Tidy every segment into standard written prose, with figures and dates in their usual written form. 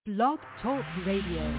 Blog Talk Radio.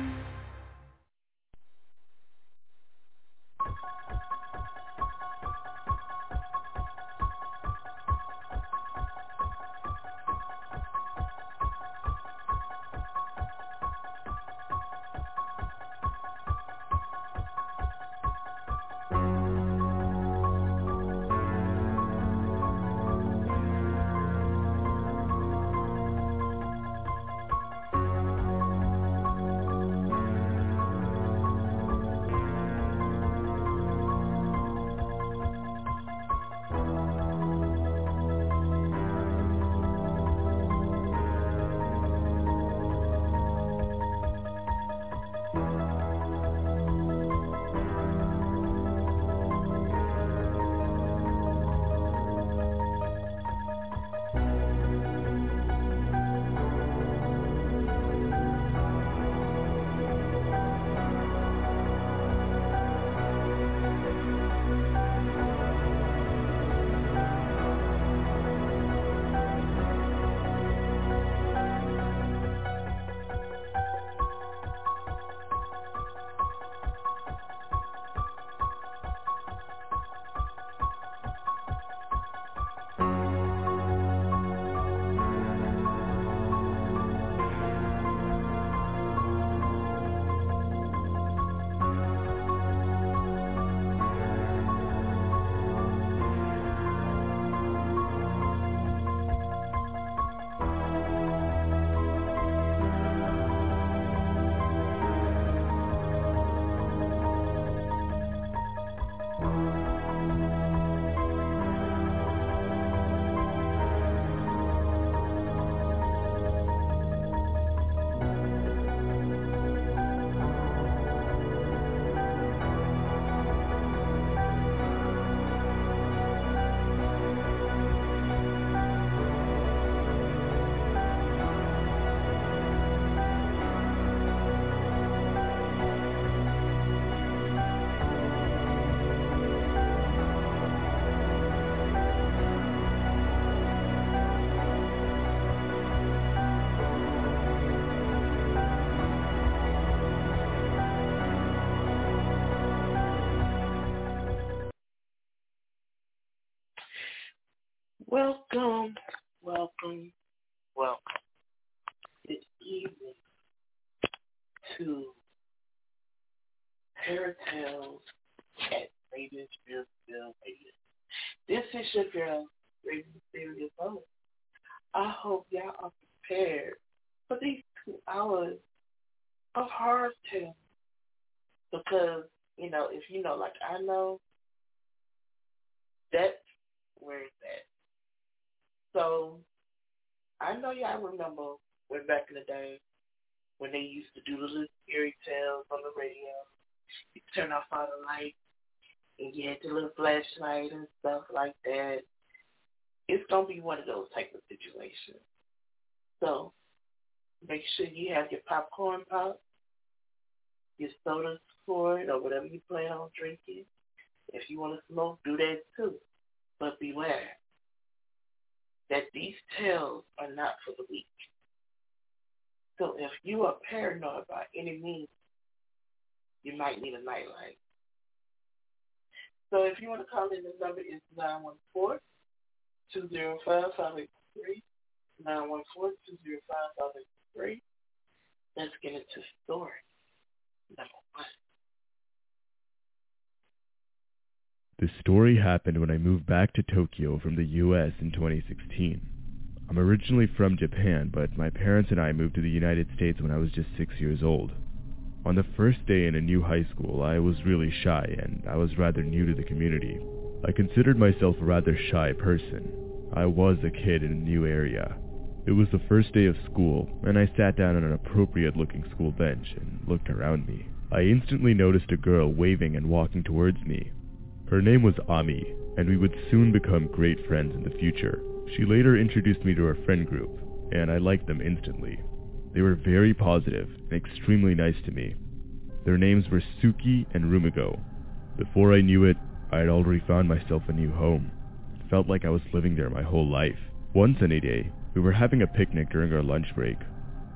Welcome this evening to Paratales at Ravensfield Radio. This is your girl, Ravensfield Bones. I hope y'all are prepared for these 2 hours of horror tales because, if you know like I know, that's where it's at. So, I know y'all remember when back in the day when they used to do the little scary tales on the radio. You turn off all the lights and you had the little flashlight and stuff like that. It's going to be one of those type of situations. So, make sure you have your popcorn pop, your soda poured, or whatever you plan on drinking. If you want to smoke, do that too. But beware that these tales are not for the weak. So if you are paranoid by any means, you might need a nightlight. So if you want to call in, the number is 914-205-5863, 914-205-5863. Let's get into story number 1. This story happened when I moved back to Tokyo from the U.S. in 2016. I'm originally from Japan, but my parents and I moved to the United States when I was just 6 years old. On the first day in a new high school, I was really shy, and I was rather new to the community. I considered myself a rather shy person. I was a kid in a new area. It was the first day of school, and I sat down on an appropriate-looking school bench and looked around me. I instantly noticed a girl waving and walking towards me. Her name was Ami, and we would soon become great friends in the future. She later introduced me to her friend group, and I liked them instantly. They were very positive and extremely nice to me. Their names were Suki and Rumigo. Before I knew it, I had already found myself a new home. It felt like I was living there my whole life. One sunny day, we were having a picnic during our lunch break.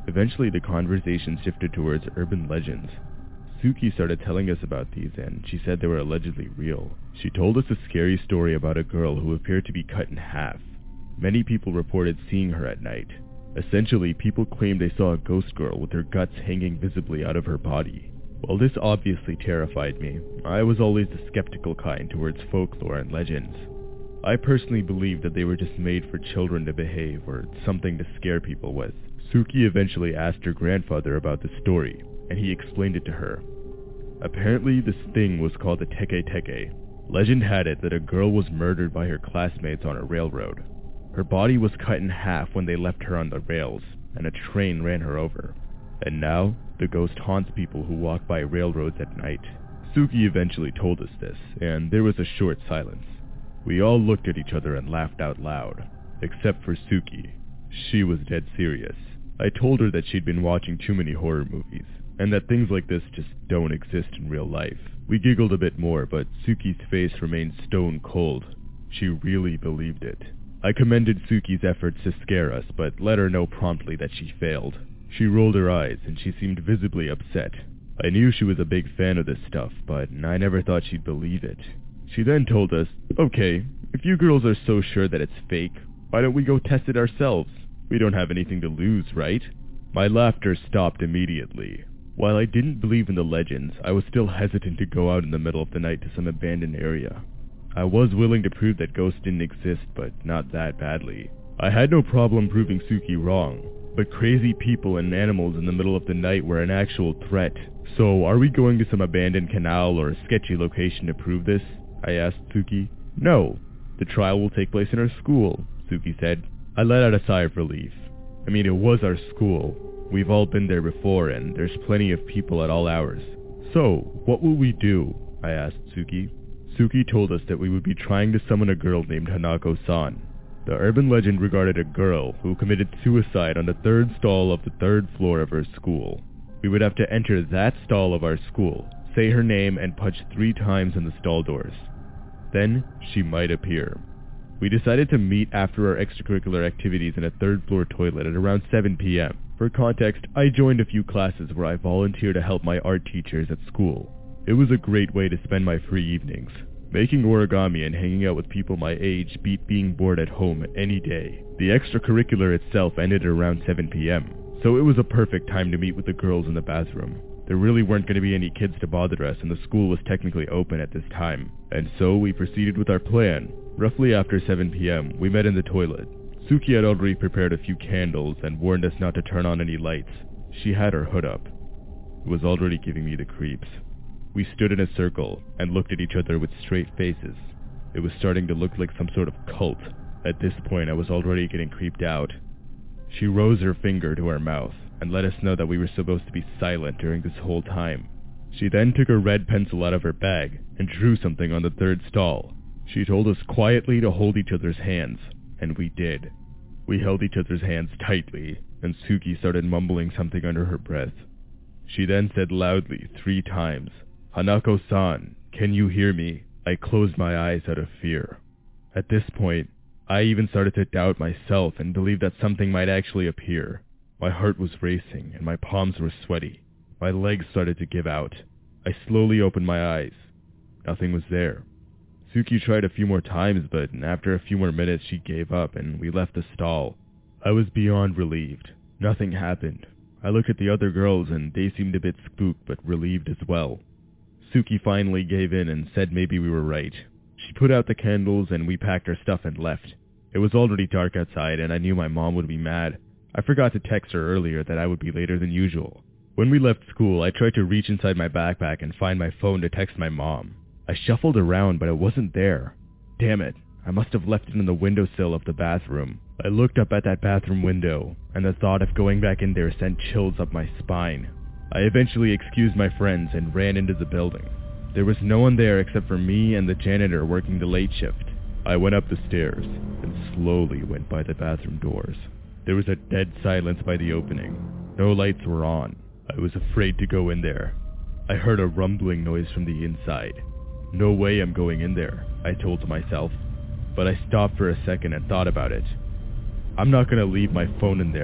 Eventually, the conversation shifted towards urban legends. Suki started telling us about these, and she said they were allegedly real. She told us a scary story about a girl who appeared to be cut in half. Many people reported seeing her at night. Essentially, people claimed they saw a ghost girl with her guts hanging visibly out of her body. While this obviously terrified me, I was always the skeptical kind towards folklore and legends. I personally believed that they were just made for children to behave or something to scare people with. Suki eventually asked her grandfather about the story, and he explained it to her. Apparently, this thing was called the Teke Teke. Legend had it that a girl was murdered by her classmates on a railroad. Her body was cut in half when they left her on the rails, and a train ran her over. And now, the ghost haunts people who walk by railroads at night. Suki eventually told us this, and there was a short silence. We all looked at each other and laughed out loud, except for Suki. She was dead serious. I told her that she'd been watching too many horror movies, and that things like this just don't exist in real life. We giggled a bit more, but Suki's face remained stone cold. She really believed it. I commended Suki's efforts to scare us, but let her know promptly that she failed. She rolled her eyes, and she seemed visibly upset. I knew she was a big fan of this stuff, but I never thought she'd believe it. She then told us, "Okay, if you girls are so sure that it's fake, why don't we go test it ourselves? We don't have anything to lose, right?" My laughter stopped immediately. While I didn't believe in the legends, I was still hesitant to go out in the middle of the night to some abandoned area. I was willing to prove that ghosts didn't exist, but not that badly. I had no problem proving Suki wrong, but crazy people and animals in the middle of the night were an actual threat. "So, are we going to some abandoned canal or a sketchy location to prove this?" I asked Suki. "No, the trial will take place in our school," Suki said. I let out a sigh of relief. I mean, it was our school. We've all been there before, and there's plenty of people at all hours. "So, what will we do?" I asked Suki. Suki told us that we would be trying to summon a girl named Hanako-san. The urban legend regarded a girl who committed suicide on the third stall of the third floor of her school. We would have to enter that stall of our school, say her name, and punch 3 times on the stall doors. Then she might appear. We decided to meet after our extracurricular activities in a third-floor toilet at around 7 p.m. For context, I joined a few classes where I volunteered to help my art teachers at school. It was a great way to spend my free evenings. Making origami and hanging out with people my age beat being bored at home any day. The extracurricular itself ended at around 7 p.m., so it was a perfect time to meet with the girls in the bathroom. There really weren't going to be any kids to bother us, and the school was technically open at this time. And so we proceeded with our plan. Roughly after 7 p.m., we met in the toilet. Suki had already prepared a few candles and warned us not to turn on any lights. She had her hood up. It was already giving me the creeps. We stood in a circle and looked at each other with straight faces. It was starting to look like some sort of cult. At this point, I was already getting creeped out. She rose her finger to her mouth and let us know that we were supposed to be silent during this whole time. She then took a red pencil out of her bag and drew something on the third stall. She told us quietly to hold each other's hands, and we did. We held each other's hands tightly, and Suki started mumbling something under her breath. She then said loudly 3 times, "Hanako-san, can you hear me?" I closed my eyes out of fear. At this point, I even started to doubt myself and believe that something might actually appear. My heart was racing, and my palms were sweaty. My legs started to give out. I slowly opened my eyes. Nothing was there. Suki tried a few more times, but after a few more minutes she gave up and we left the stall. I was beyond relieved. Nothing happened. I looked at the other girls and they seemed a bit spooked but relieved as well. Suki finally gave in and said maybe we were right. She put out the candles and we packed our stuff and left. It was already dark outside and I knew my mom would be mad. I forgot to text her earlier that I would be later than usual. When we left school, I tried to reach inside my backpack and find my phone to text my mom. I shuffled around, but it wasn't there. Damn it, I must have left it on the windowsill of the bathroom. I looked up at that bathroom window, and the thought of going back in there sent chills up my spine. I eventually excused my friends and ran into the building. There was no one there except for me and the janitor working the late shift. I went up the stairs and slowly went by the bathroom doors. There was a dead silence by the opening. No lights were on. I was afraid to go in there. I heard a rumbling noise from the inside. No way I'm going in there, I told myself. But I stopped for a second and thought about it. I'm not going to leave my phone in there.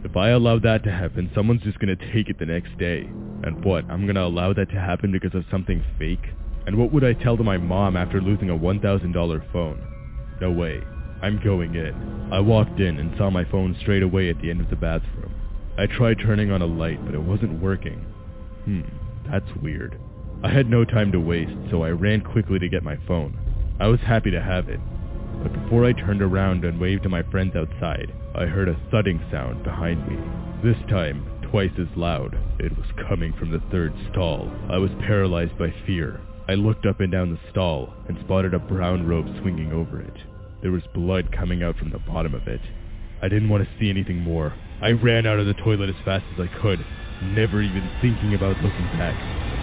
If I allow that to happen, someone's just gonna take it the next day. And what, I'm gonna allow that to happen because of something fake? And what would I tell to my mom after losing a $1,000 phone? No way. I'm going in. I walked in and saw my phone straight away at the end of the bathroom. I tried turning on a light, but it wasn't working. That's weird. I had no time to waste, so I ran quickly to get my phone. I was happy to have it. But before I turned around and waved to my friends outside, I heard a thudding sound behind me. This time, twice as loud. It was coming from the third stall. I was paralyzed by fear. I looked up and down the stall and spotted a brown robe swinging over it. There was blood coming out from the bottom of it. I didn't want to see anything more. I ran out of the toilet as fast as I could, never even thinking about looking back.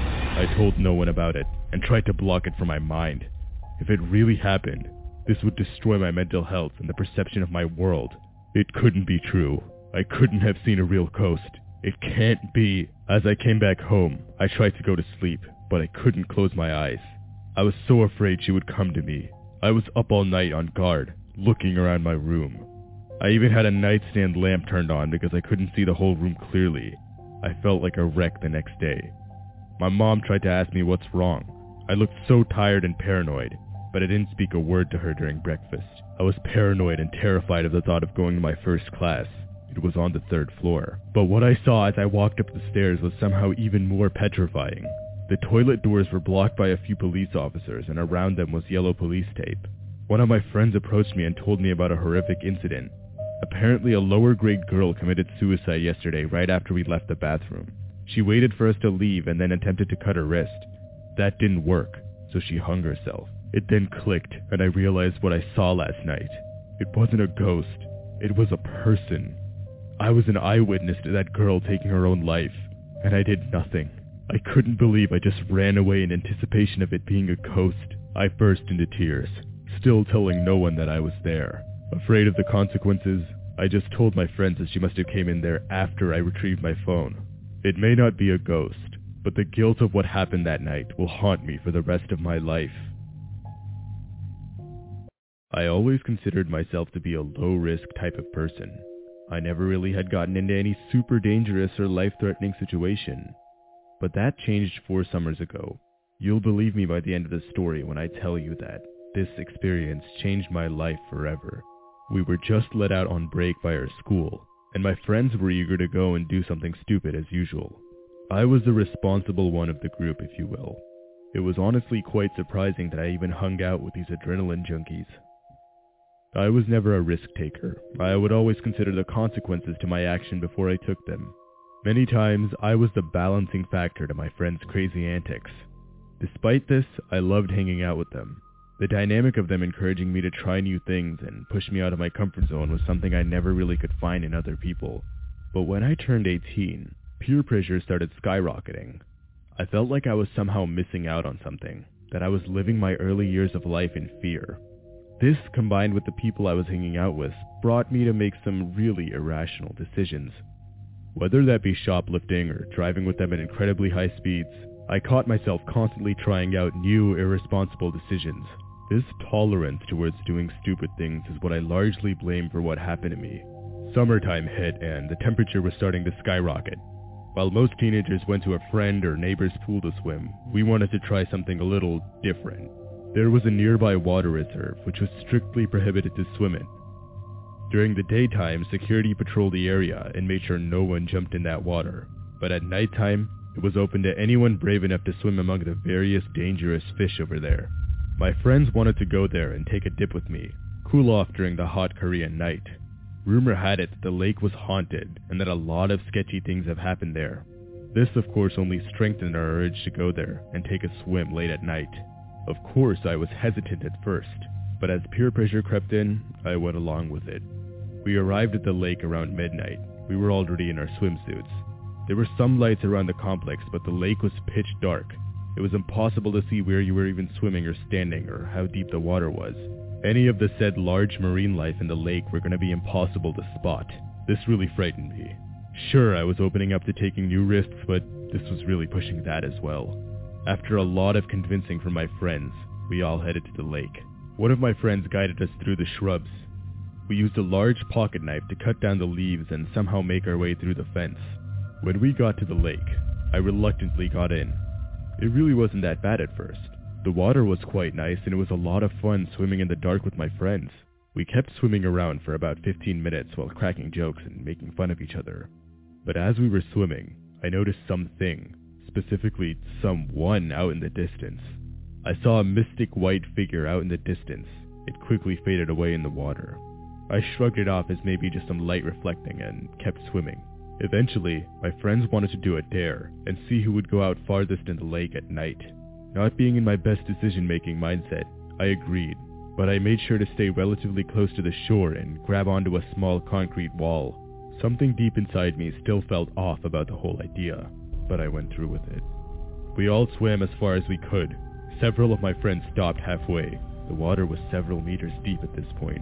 I told no one about it and tried to block it from my mind. If it really happened, this would destroy my mental health and the perception of my world. It couldn't be true. I couldn't have seen a real ghost. It can't be. As I came back home, I tried to go to sleep, but I couldn't close my eyes. I was so afraid she would come to me. I was up all night on guard, looking around my room. I even had a nightstand lamp turned on because I couldn't see the whole room clearly. I felt like a wreck the next day. My mom tried to ask me what's wrong. I looked so tired and paranoid, but I didn't speak a word to her during breakfast. I was paranoid and terrified of the thought of going to my first class. It was on the 3rd floor. But what I saw as I walked up the stairs was somehow even more petrifying. The toilet doors were blocked by a few police officers, and around them was yellow police tape. One of my friends approached me and told me about a horrific incident. Apparently a lower grade girl committed suicide yesterday right after we left the bathroom. She waited for us to leave and then attempted to cut her wrist. That didn't work, so she hung herself. It then clicked, and I realized what I saw last night. It wasn't a ghost. It was a person. I was an eyewitness to that girl taking her own life, and I did nothing. I couldn't believe I just ran away in anticipation of it being a ghost. I burst into tears, still telling no one that I was there. Afraid of the consequences, I just told my friends that she must have came in there after I retrieved my phone. It may not be a ghost, but the guilt of what happened that night will haunt me for the rest of my life. I always considered myself to be a low-risk type of person. I never really had gotten into any super dangerous or life-threatening situation. But that changed 4 summers ago. You'll believe me by the end of the story when I tell you that this experience changed my life forever. We were just let out on break by our school, and my friends were eager to go and do something stupid as usual. I was the responsible one of the group, if you will. It was honestly quite surprising that I even hung out with these adrenaline junkies. I was never a risk taker. I would always consider the consequences to my action before I took them. Many times, I was the balancing factor to my friends' crazy antics. Despite this, I loved hanging out with them. The dynamic of them encouraging me to try new things and push me out of my comfort zone was something I never really could find in other people. But when I turned 18, peer pressure started skyrocketing. I felt like I was somehow missing out on something, that I was living my early years of life in fear. This, combined with the people I was hanging out with, brought me to make some really irrational decisions. Whether that be shoplifting or driving with them at incredibly high speeds, I caught myself constantly trying out new, irresponsible decisions. This tolerance towards doing stupid things is what I largely blame for what happened to me. Summertime hit and the temperature was starting to skyrocket. While most teenagers went to a friend or neighbor's pool to swim, we wanted to try something a little different. There was a nearby water reserve which was strictly prohibited to swim in. During the daytime, security patrolled the area and made sure no one jumped in that water. But at nighttime, it was open to anyone brave enough to swim among the various dangerous fish over there. My friends wanted to go there and take a dip with me, cool off during the hot Korean night. Rumor had it that the lake was haunted and that a lot of sketchy things have happened there. This of course only strengthened our urge to go there and take a swim late at night. Of course I was hesitant at first, but as peer pressure crept in, I went along with it. We arrived at the lake around midnight. We were already in our swimsuits. There were some lights around the complex, but the lake was pitch dark. It was impossible to see where you were even swimming or standing or how deep the water was. Any of the said large marine life in the lake were going to be impossible to spot. This really frightened me. Sure, I was opening up to taking new risks, but this was really pushing that as well. After a lot of convincing from my friends, we all headed to the lake. One of my friends guided us through the shrubs. We used a large pocket knife to cut down the leaves and somehow make our way through the fence. When we got to the lake, I reluctantly got in. It really wasn't that bad at first. The water was quite nice and it was a lot of fun swimming in the dark with my friends. We kept swimming around for about 15 minutes while cracking jokes and making fun of each other. But as we were swimming, I noticed something, specifically someone out in the distance. I saw a mystic white figure out in the distance. It quickly faded away in the water. I shrugged it off as maybe just some light reflecting and kept swimming. Eventually, my friends wanted to do a dare and see who would go out farthest in the lake at night. Not being in my best decision-making mindset, I agreed, but I made sure to stay relatively close to the shore and grab onto a small concrete wall. Something deep inside me still felt off about the whole idea, but I went through with it. We all swam as far as we could. Several of my friends stopped halfway. The water was several meters deep at this point.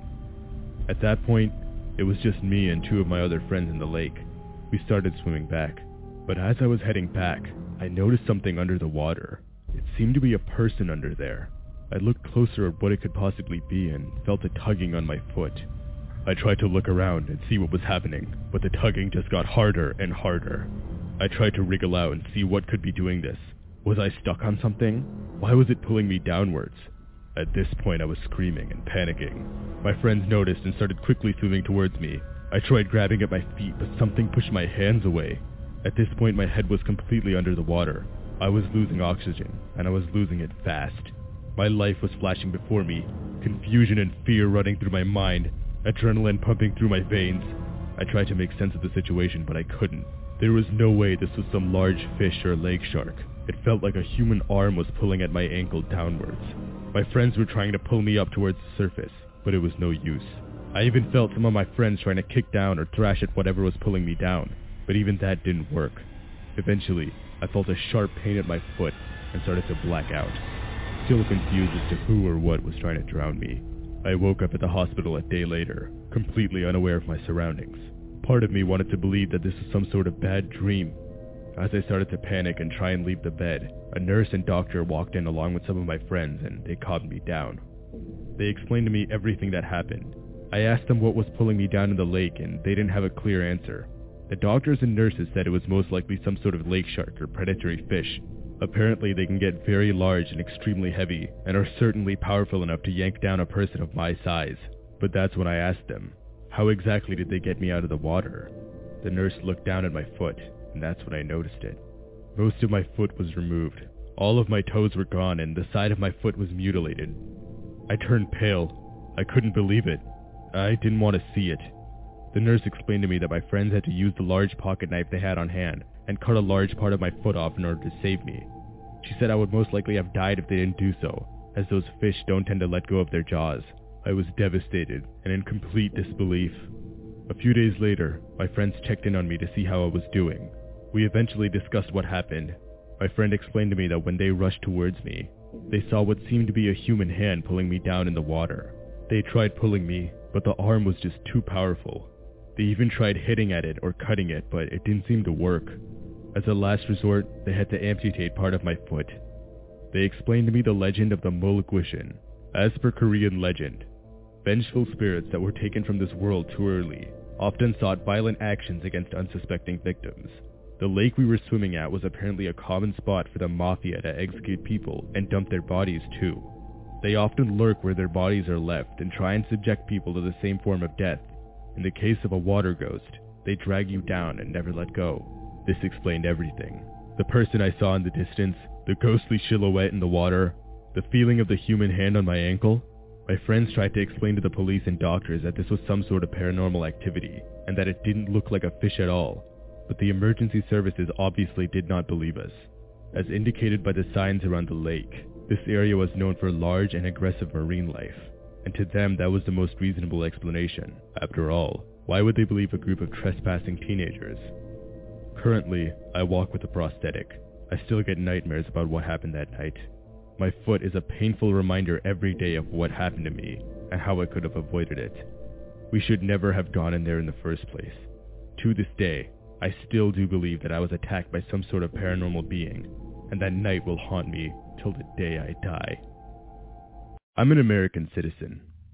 At that point, it was just me and two of my other friends in the lake. We started swimming back, but as I was heading back, I noticed something under the water. It seemed to be a person under there. I looked closer at what it could possibly be and felt a tugging on my foot. I tried to look around and see what was happening, but the tugging just got harder and harder. I tried to wriggle out and see what could be doing this. Was I stuck on something? Why was it pulling me downwards? At this point I was screaming and panicking. My friends noticed and started quickly swimming towards me. I tried grabbing at my feet, but something pushed my hands away. At this point my head was completely under the water. I was losing oxygen, and I was losing it fast. My life was flashing before me, confusion and fear running through my mind, adrenaline pumping through my veins. I tried to make sense of the situation, but I couldn't. There was no way this was some large fish or lake shark. It felt like a human arm was pulling at my ankle downwards. My friends were trying to pull me up towards the surface, but it was no use. I even felt some of my friends trying to kick down or thrash at whatever was pulling me down, but even that didn't work. Eventually, I felt a sharp pain at my foot and started to black out, still confused as to who or what was trying to drown me. I woke up at the hospital a day later, completely unaware of my surroundings. Part of me wanted to believe that this was some sort of bad dream. As I started to panic and try and leave the bed, a nurse and doctor walked in along with some of my friends and they calmed me down. They explained to me everything that happened. I asked them what was pulling me down in the lake and they didn't have a clear answer. The doctors and nurses said it was most likely some sort of lake shark or predatory fish. Apparently they can get very large and extremely heavy and are certainly powerful enough to yank down a person of my size. But that's when I asked them, how exactly did they get me out of the water? The nurse looked down at my foot, and that's when I noticed it. Most of my foot was removed. All of my toes were gone and the side of my foot was mutilated. I turned pale. I couldn't believe it. I didn't want to see it. The nurse explained to me that my friends had to use the large pocket knife they had on hand and cut a large part of my foot off in order to save me. She said I would most likely have died if they didn't do so, as those fish don't tend to let go of their jaws. I was devastated and in complete disbelief. A few days later, my friends checked in on me to see how I was doing. We eventually discussed what happened. My friend explained to me that when they rushed towards me, they saw what seemed to be a human hand pulling me down in the water. They tried pulling me, but the arm was just too powerful. They even tried hitting at it or cutting it, but it didn't seem to work. As a last resort, they had to amputate part of my foot. They explained to me the legend of the Mulguishin. As per Korean legend, vengeful spirits that were taken from this world too early often sought violent actions against unsuspecting victims. The lake we were swimming at was apparently a common spot for the mafia to execute people and dump their bodies too. They often lurk where their bodies are left and try and subject people to the same form of death. In the case of a water ghost, they drag you down and never let go. This explained everything. The person I saw in the distance, the ghostly silhouette in the water, the feeling of the human hand on my ankle. My friends tried to explain to the police and doctors that this was some sort of paranormal activity and that it didn't look like a fish at all. But the emergency services obviously did not believe us. As indicated by the signs around the lake, this area was known for large and aggressive marine life. And to them, that was the most reasonable explanation. After all, why would they believe a group of trespassing teenagers? Currently, I walk with a prosthetic. I still get nightmares about what happened that night. My foot is a painful reminder every day of what happened to me and how I could have avoided it. We should never have gone in there in the first place. To this day, I still do believe that I was attacked by some sort of paranormal being, and that night will haunt me till the day I die. I'm an American citizen.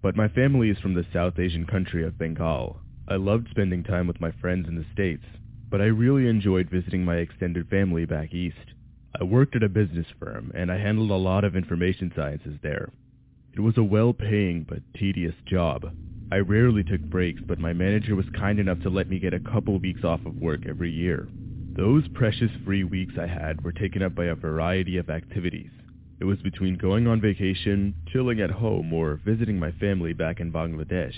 but my family is from the South Asian country of Bengal. I loved spending time with my friends in the States, but I really enjoyed visiting my extended family back east. I worked at a business firm, and I handled a lot of information sciences there. It was a well-paying but tedious job. I rarely took breaks, but my manager was kind enough to let me get a couple weeks off of work every year. Those precious free weeks I had were taken up by a variety of activities. It was between going on vacation, chilling at home, or visiting my family back in Bangladesh.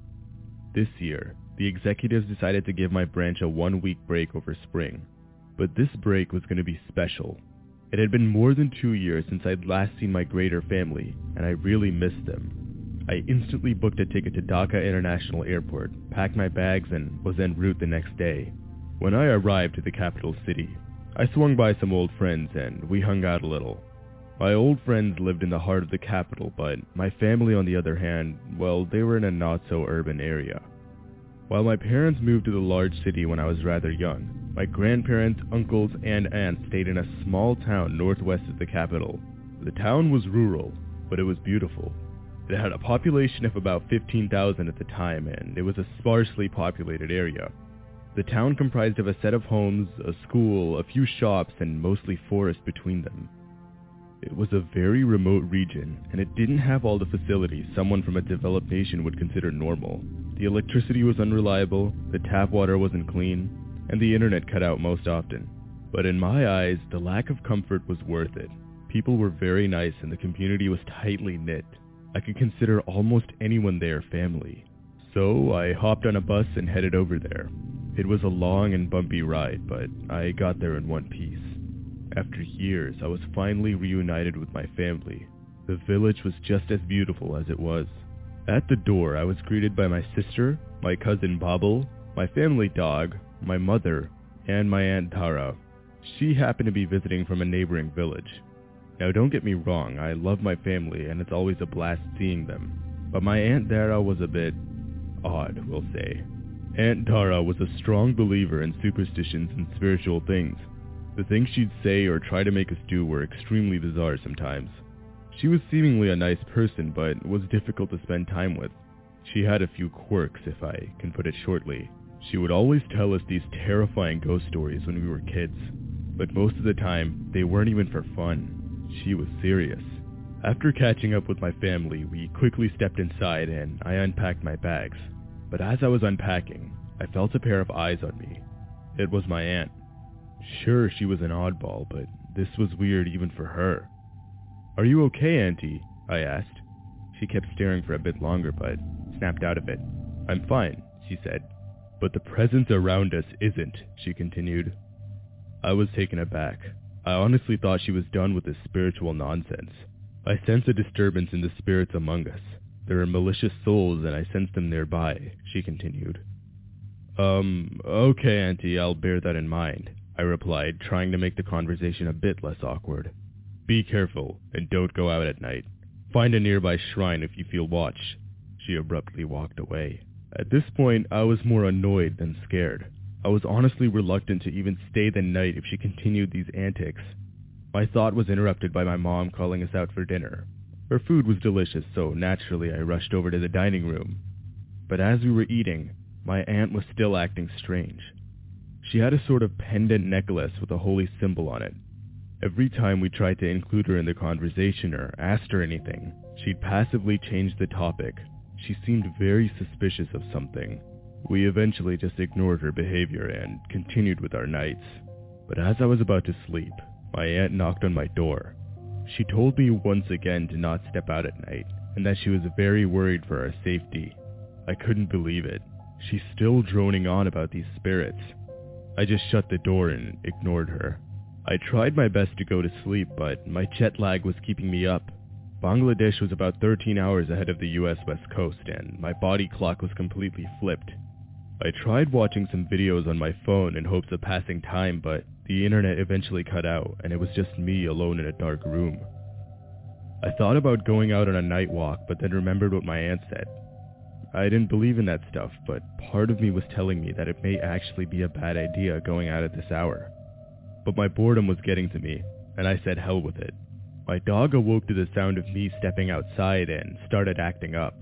This year, the executives decided to give my branch a 1-week break over spring. But this break was going to be special. It had been more than 2 years since I'd last seen my greater family, and I really missed them. I instantly booked a ticket to Dhaka International Airport, packed my bags, and was en route the next day. When I arrived to the capital city, I swung by some old friends and we hung out a little. My old friends lived in the heart of the capital, but my family, on the other hand, well, they were in a not-so-urban area. While my parents moved to the large city when I was rather young, my grandparents, uncles, and aunts stayed in a small town northwest of the capital. The town was rural, but it was beautiful. It had a population of about 15,000 at the time, and it was a sparsely populated area. The town comprised of a set of homes, a school, a few shops, and mostly forest between them. It was a very remote region, and it didn't have all the facilities someone from a developed nation would consider normal. The electricity was unreliable, the tap water wasn't clean, and the internet cut out most often. But in my eyes, the lack of comfort was worth it. People were very nice and the community was tightly knit. I could consider almost anyone there family. So I hopped on a bus and headed over there. It was a long and bumpy ride, but I got there in one piece. After years, I was finally reunited with my family. The village was just as beautiful as it was. At the door, I was greeted by my sister, my cousin Babel, my family dog, my mother, and my Aunt Tara. She happened to be visiting from a neighboring village. Now don't get me wrong, I love my family and it's always a blast seeing them. But my Aunt Tara was a bit odd, we'll say. Aunt Tara was a strong believer in superstitions and spiritual things. The things she'd say or try to make us do were extremely bizarre sometimes. She was seemingly a nice person, but was difficult to spend time with. She had a few quirks, if I can put it shortly. She would always tell us these terrifying ghost stories when we were kids, but most of the time, they weren't even for fun. She was serious. After catching up with my family, we quickly stepped inside and I unpacked my bags. But as I was unpacking, I felt a pair of eyes on me. It was my aunt. Sure, she was an oddball, but this was weird even for her. "Are you okay, Auntie?" I asked. She kept staring for a bit longer, but snapped out of it. "I'm fine," she said. "But the presence around us isn't," she continued. I was taken aback. I honestly thought she was done with this spiritual nonsense. "I sense a disturbance in the spirits among us. There are malicious souls and I sense them nearby," she continued. Okay, Auntie, I'll bear that in mind," I replied, trying to make the conversation a bit less awkward. "Be careful, and don't go out at night. Find a nearby shrine if you feel watched." She abruptly walked away. At this point, I was more annoyed than scared. I was honestly reluctant to even stay the night if she continued these antics. My thought was interrupted by my mom calling us out for dinner. Her food was delicious, so naturally I rushed over to the dining room. But as we were eating, my aunt was still acting strange. She had a sort of pendant necklace with a holy symbol on it. Every time we tried to include her in the conversation or asked her anything, she'd passively change the topic. She seemed very suspicious of something. We eventually just ignored her behavior and continued with our nights. But as I was about to sleep, my aunt knocked on my door. She told me once again to not step out at night, and that she was very worried for our safety. I couldn't believe it. She's still droning on about these spirits. I just shut the door and ignored her. I tried my best to go to sleep, but my jet lag was keeping me up. Bangladesh was about 13 hours ahead of the US West Coast, and my body clock was completely flipped. I tried watching some videos on my phone in hopes of passing time, but the internet eventually cut out, and it was just me alone in a dark room. I thought about going out on a night walk, but then remembered what my aunt said. I didn't believe in that stuff, but part of me was telling me that it may actually be a bad idea going out at this hour. But my boredom was getting to me, and I said hell with it. My dog awoke to the sound of me stepping outside and started acting up.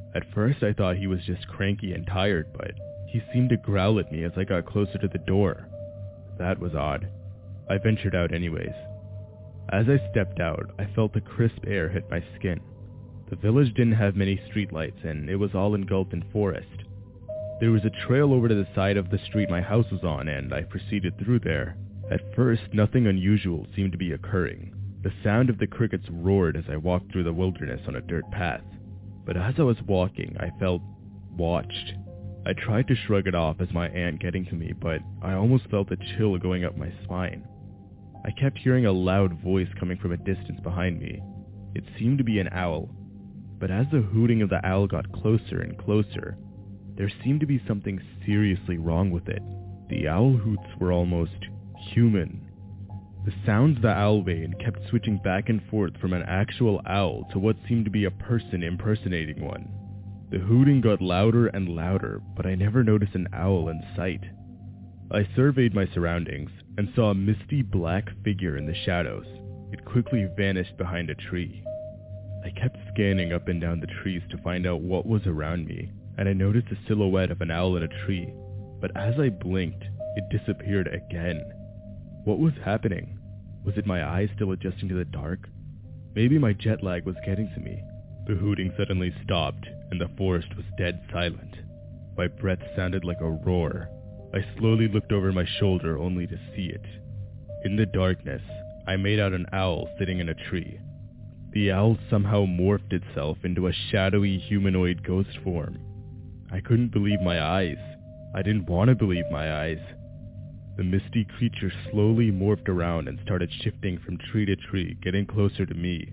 At first I thought he was just cranky and tired, but he seemed to growl at me as I got closer to the door. That was odd. I ventured out anyways. As I stepped out, I felt the crisp air hit my skin. The village didn't have many streetlights, and it was all engulfed in forest. There was a trail over to the side of the street my house was on, and I proceeded through there. At first, nothing unusual seemed to be occurring. The sound of the crickets roared as I walked through the wilderness on a dirt path. But as I was walking, I felt watched. I tried to shrug it off as my aunt getting to me, but I almost felt a chill going up my spine. I kept hearing a loud voice coming from a distance behind me. It seemed to be an owl. But as the hooting of the owl got closer and closer, there seemed to be something seriously wrong with it. The owl hoots were almost human. The sounds the owl made kept switching back and forth from an actual owl to what seemed to be a person impersonating one. The hooting got louder and louder, but I never noticed an owl in sight. I surveyed my surroundings and saw a misty black figure in the shadows. It quickly vanished behind a tree. I kept scanning up and down the trees to find out what was around me, and I noticed the silhouette of an owl in a tree, but as I blinked, it disappeared again. What was happening? Was it my eyes still adjusting to the dark? Maybe my jet lag was getting to me. The hooting suddenly stopped, and the forest was dead silent. My breath sounded like a roar. I slowly looked over my shoulder only to see it. In the darkness, I made out an owl sitting in a tree. The owl somehow morphed itself into a shadowy humanoid ghost form. I couldn't believe my eyes. I didn't want to believe my eyes. The misty creature slowly morphed around and started shifting from tree to tree, getting closer to me.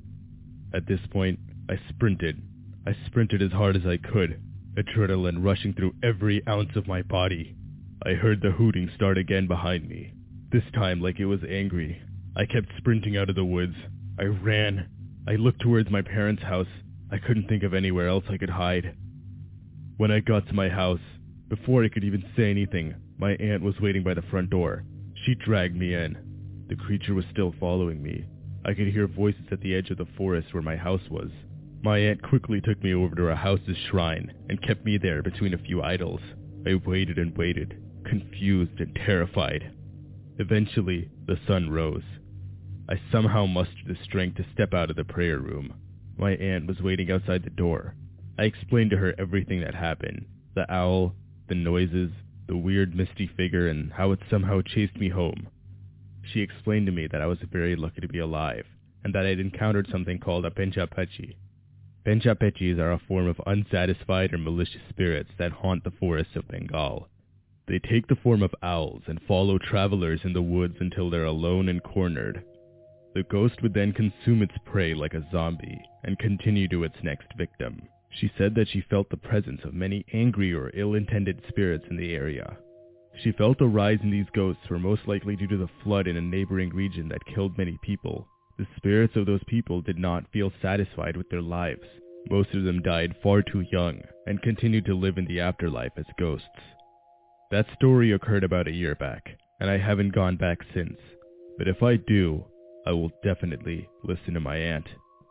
At this point, I sprinted. I sprinted as hard as I could, adrenaline rushing through every ounce of my body. I heard the hooting start again behind me, this time like it was angry. I kept sprinting out of the woods. I ran. I looked towards my parents' house. I couldn't think of anywhere else I could hide. When I got to my house, before I could even say anything, my aunt was waiting by the front door. She dragged me in. The creature was still following me. I could hear voices at the edge of the forest where my house was. My aunt quickly took me over to our house's shrine and kept me there between a few idols. I waited and waited, confused and terrified. Eventually, the sun rose. I somehow mustered the strength to step out of the prayer room. My aunt was waiting outside the door. I explained to her everything that happened. The owl, the noises, the weird misty figure, and how it somehow chased me home. She explained to me that I was very lucky to be alive, and that I had encountered something called a Penchapechi. Penchapechis are a form of unsatisfied or malicious spirits that haunt the forests of Bengal. They take the form of owls and follow travelers in the woods until they're alone and cornered. The ghost would then consume its prey like a zombie and continue to its next victim. She said that she felt the presence of many angry or ill-intended spirits in the area. She felt a rise in these ghosts were most likely due to the flood in a neighboring region that killed many people. The spirits of those people did not feel satisfied with their lives. Most of them died far too young and continued to live in the afterlife as ghosts. That story occurred about a year back, and I haven't gone back since. But if I do, I will definitely listen to my aunt.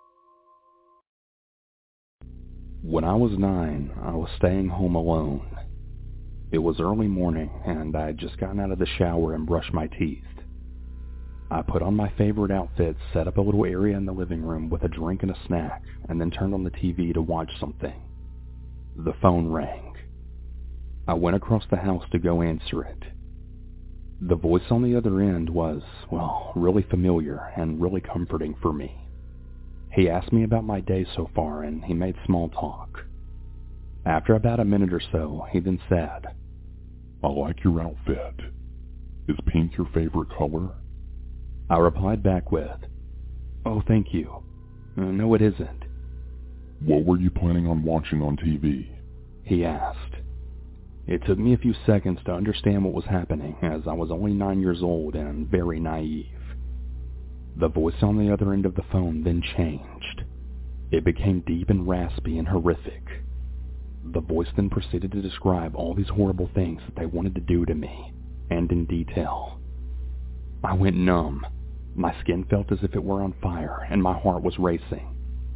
When I was 9, I was staying home alone. It was early morning, and I had just gotten out of the shower and brushed my teeth. I put on my favorite outfit, set up a little area in the living room with a drink and a snack, and then turned on the TV to watch something. The phone rang. I went across the house to go answer it. The voice on the other end was, well, really familiar and really comforting for me. He asked me about my day so far, and he made small talk. After about a minute or so, he then said, I like your outfit. Is pink your favorite color? I replied back with, Oh, thank you. No, it isn't. What were you planning on watching on TV? He asked. It took me a few seconds to understand what was happening, as I was only 9 years old and very naive. The voice on the other end of the phone then changed. It became deep and raspy and horrific. The voice then proceeded to describe all these horrible things that they wanted to do to me, and in detail. I went numb. My skin felt as if it were on fire, and my heart was racing.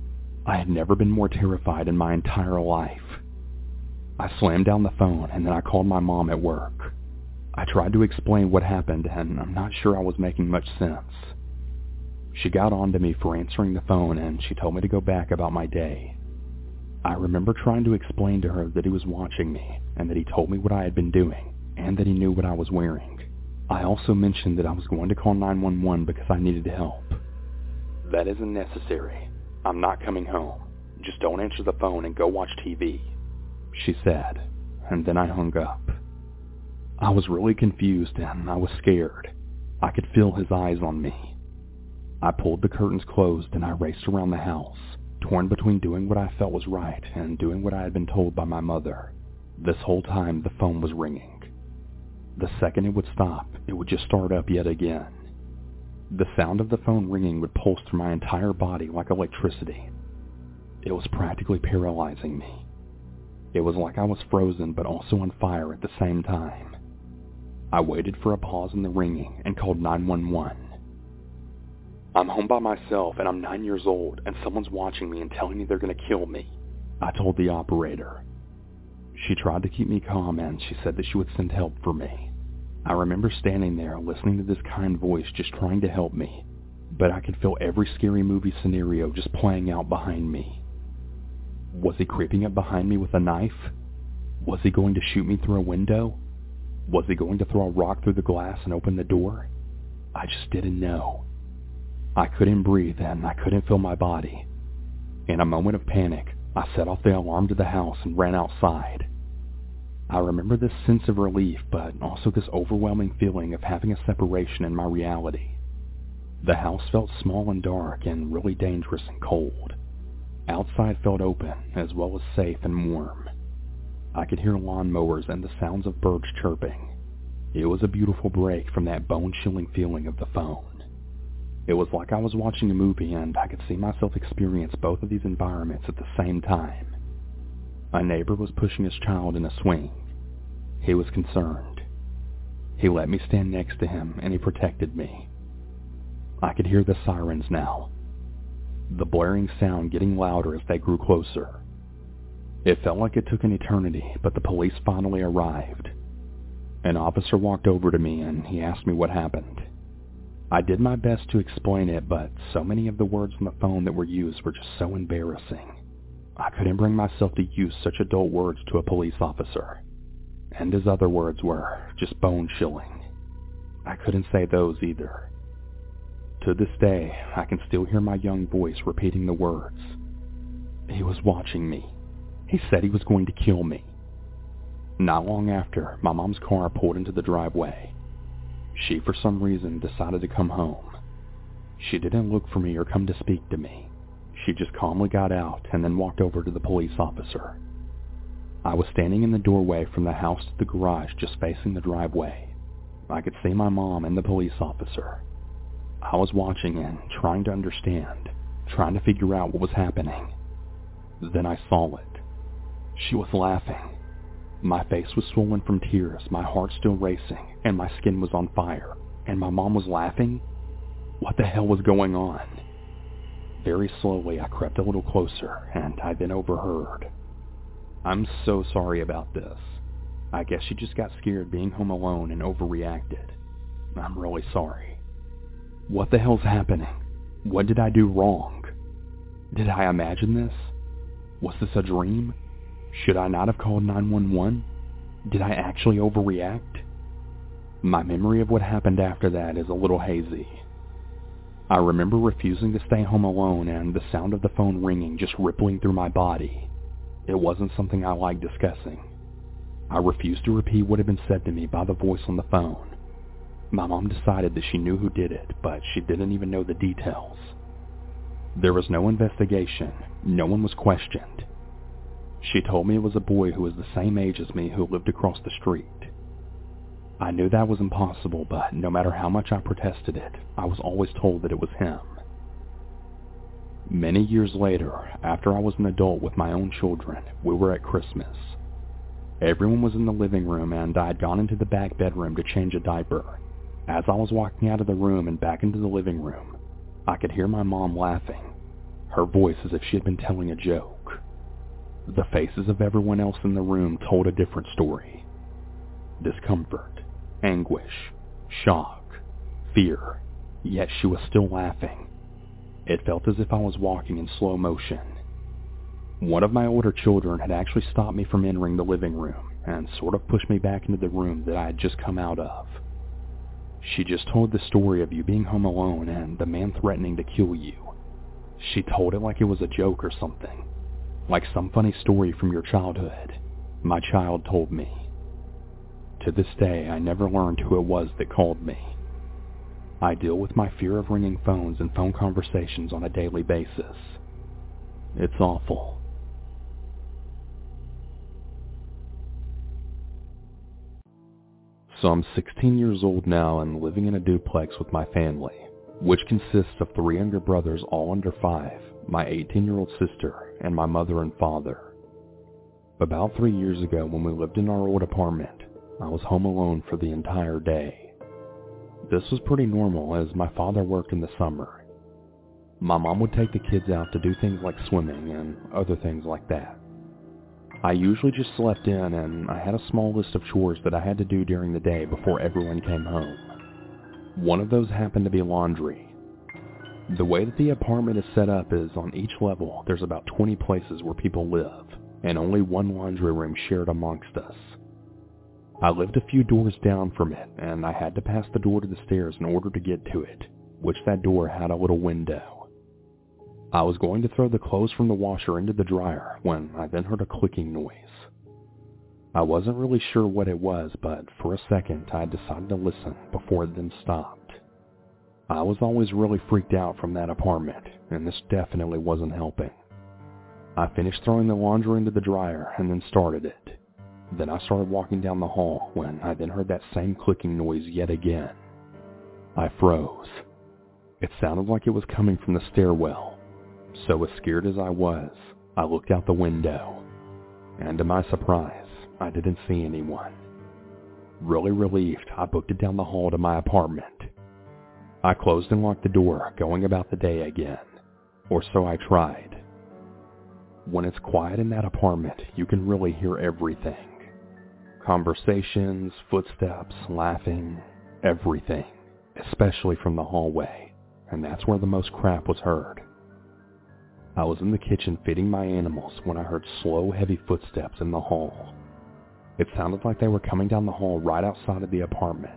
I had never been more terrified in my entire life. I slammed down the phone and then I called my mom at work. I tried to explain what happened and I'm not sure I was making much sense. She got on to me for answering the phone and she told me to go back about my day. I remember trying to explain to her that he was watching me and that he told me what I had been doing and that he knew what I was wearing. I also mentioned that I was going to call 911 because I needed help. "That isn't necessary. I'm not coming home. Just don't answer the phone and go watch TV," she said, and then I hung up. I was really confused and I was scared. I could feel his eyes on me. I pulled the curtains closed and I raced around the house, torn between doing what I felt was right and doing what I had been told by my mother. This whole time the phone was ringing. The second it would stop, it would just start up yet again. The sound of the phone ringing would pulse through my entire body like electricity. It was practically paralyzing me. It was like I was frozen but also on fire at the same time. I waited for a pause in the ringing and called 911. "I'm home by myself and I'm 9 years old and someone's watching me and telling me they're going to kill me," I told the operator. She tried to keep me calm and she said that she would send help for me. I remember standing there listening to this kind voice just trying to help me, but I could feel every scary movie scenario just playing out behind me. Was he creeping up behind me with a knife? Was he going to shoot me through a window? Was he going to throw a rock through the glass and open the door? I just didn't know. I couldn't breathe and I couldn't feel my body. In a moment of panic, I set off the alarm to the house and ran outside. I remember this sense of relief, but also this overwhelming feeling of having a separation in my reality. The house felt small and dark and really dangerous and cold. Outside felt open, as well as safe and warm. I could hear lawnmowers and the sounds of birds chirping. It was a beautiful break from that bone-chilling feeling of the phone. It was like I was watching a movie and I could see myself experience both of these environments at the same time. A neighbor was pushing his child in a swing. He was concerned. He let me stand next to him and he protected me. I could hear the sirens now, the blaring sound getting louder as they grew closer. It felt like it took an eternity, but the police finally arrived. An officer walked over to me and he asked me what happened. I did my best to explain it, but so many of the words on the phone that were used were just so embarrassing. I couldn't bring myself to use such adult words to a police officer. And his other words were just bone-chilling. I couldn't say those either. To this day, I can still hear my young voice repeating the words. He was watching me. He said he was going to kill me. Not long after, my mom's car pulled into the driveway. She, for some reason, decided to come home. She didn't look for me or come to speak to me. She just calmly got out and then walked over to the police officer. I was standing in the doorway from the house to the garage just facing the driveway. I could see my mom and the police officer. I was watching and trying to understand, trying to figure out what was happening. Then I saw it. She was laughing. My face was swollen from tears, my heart still racing, and my skin was on fire. And my mom was laughing? What the hell was going on? Very slowly I crept a little closer, and I then overheard. "I'm so sorry about this. I guess she just got scared being home alone and overreacted. I'm really sorry. What the hell's happening? What did I do wrong? Did I imagine this? Was this a dream? Should I not have called 911? Did I actually overreact?" My memory of what happened after that is a little hazy. I remember refusing to stay home alone and the sound of the phone ringing just rippling through my body. It wasn't something I liked discussing. I refused to repeat what had been said to me by the voice on the phone. My mom decided that she knew who did it, but she didn't even know the details. There was no investigation. No one was questioned. She told me it was a boy who was the same age as me who lived across the street. I knew that was impossible, but no matter how much I protested it, I was always told that it was him. Many years later, after I was an adult with my own children, we were at Christmas. Everyone was in the living room and I had gone into the back bedroom to change a diaper. As I was walking out of the room and back into the living room, I could hear my mom laughing. her voice as if she had been telling a joke. The faces of everyone else in the room told a different story. Discomfort, anguish, shock, fear, yet she was still laughing. It felt as if I was walking in slow motion. One of my older children had actually stopped me from entering the living room and sort of pushed me back into the room that I had just come out of. She just told the story of you being home alone and the man threatening to kill you. She told it like it was a joke or something, like some funny story from your childhood. My child told me. To this day, I never learned who it was that called me. I deal with my fear of ringing phones and phone conversations on a daily basis. It's awful. So I'm 16 years old now and living in a duplex with my family, which consists of 3 younger brothers all under 5, my 18-year-old sister, and my mother and father. About 3 years ago, when we lived in our old apartment, I was home alone for the entire day. This was pretty normal as my father worked in the summer. My mom would take the kids out to do things like swimming and other things like that. I usually just slept in, and I had a small list of chores that I had to do during the day before everyone came home. One of those happened to be laundry. The way that the apartment is set up is on each level there's about 20 places where people live, and only one laundry room shared amongst us. I lived a few doors down from it, and I had to pass the door to the stairs in order to get to it, which that door had a little window. I was going to throw the clothes from the washer into the dryer when I then heard a clicking noise. I wasn't really sure what it was, but for a second I decided to listen before it then stopped. I was always really freaked out from that apartment, and this definitely wasn't helping. I finished throwing the laundry into the dryer and then started it. Then I started walking down the hall when I then heard that same clicking noise yet again. I froze. It sounded like it was coming from the stairwell. So as scared as I was, I looked out the window, and to my surprise, I didn't see anyone. Really relieved, I booked it down the hall to my apartment. I closed and locked the door, going about the day again, or so I tried. When it's quiet in that apartment, you can really hear everything. Conversations, footsteps, laughing, everything, especially from the hallway, and that's where the most crap was heard. I was in the kitchen feeding my animals when I heard slow, heavy footsteps in the hall. It sounded like they were coming down the hall right outside of the apartment.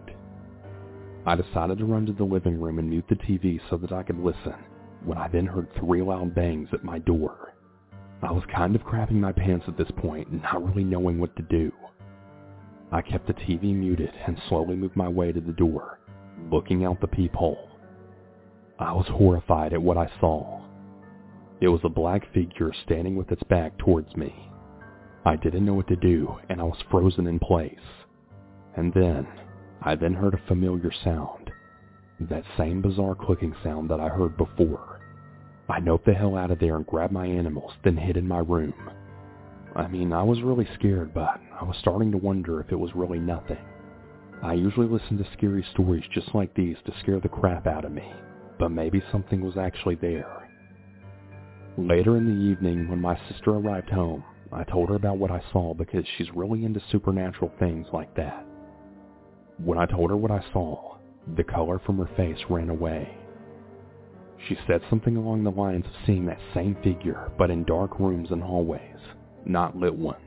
I decided to run to the living room and mute the TV so that I could listen, when I then heard 3 loud bangs at my door. I was kind of crapping my pants at this point, not really knowing what to do. I kept the TV muted and slowly moved my way to the door, looking out the peephole. I was horrified at what I saw. It was a black figure standing with its back towards me. I didn't know what to do, and I was frozen in place. And then, I then heard a familiar sound. That same bizarre clicking sound that I heard before. I noped the hell out of there and grabbed my animals, then hid in my room. I mean, I was really scared, but I was starting to wonder if it was really nothing. I usually listen to scary stories just like these to scare the crap out of me, but maybe something was actually there. Later in the evening, when my sister arrived home, I told her about what I saw because she's really into supernatural things like that. When I told her what I saw, the color from her face ran away. She said something along the lines of seeing that same figure, but in dark rooms and hallways, not lit ones.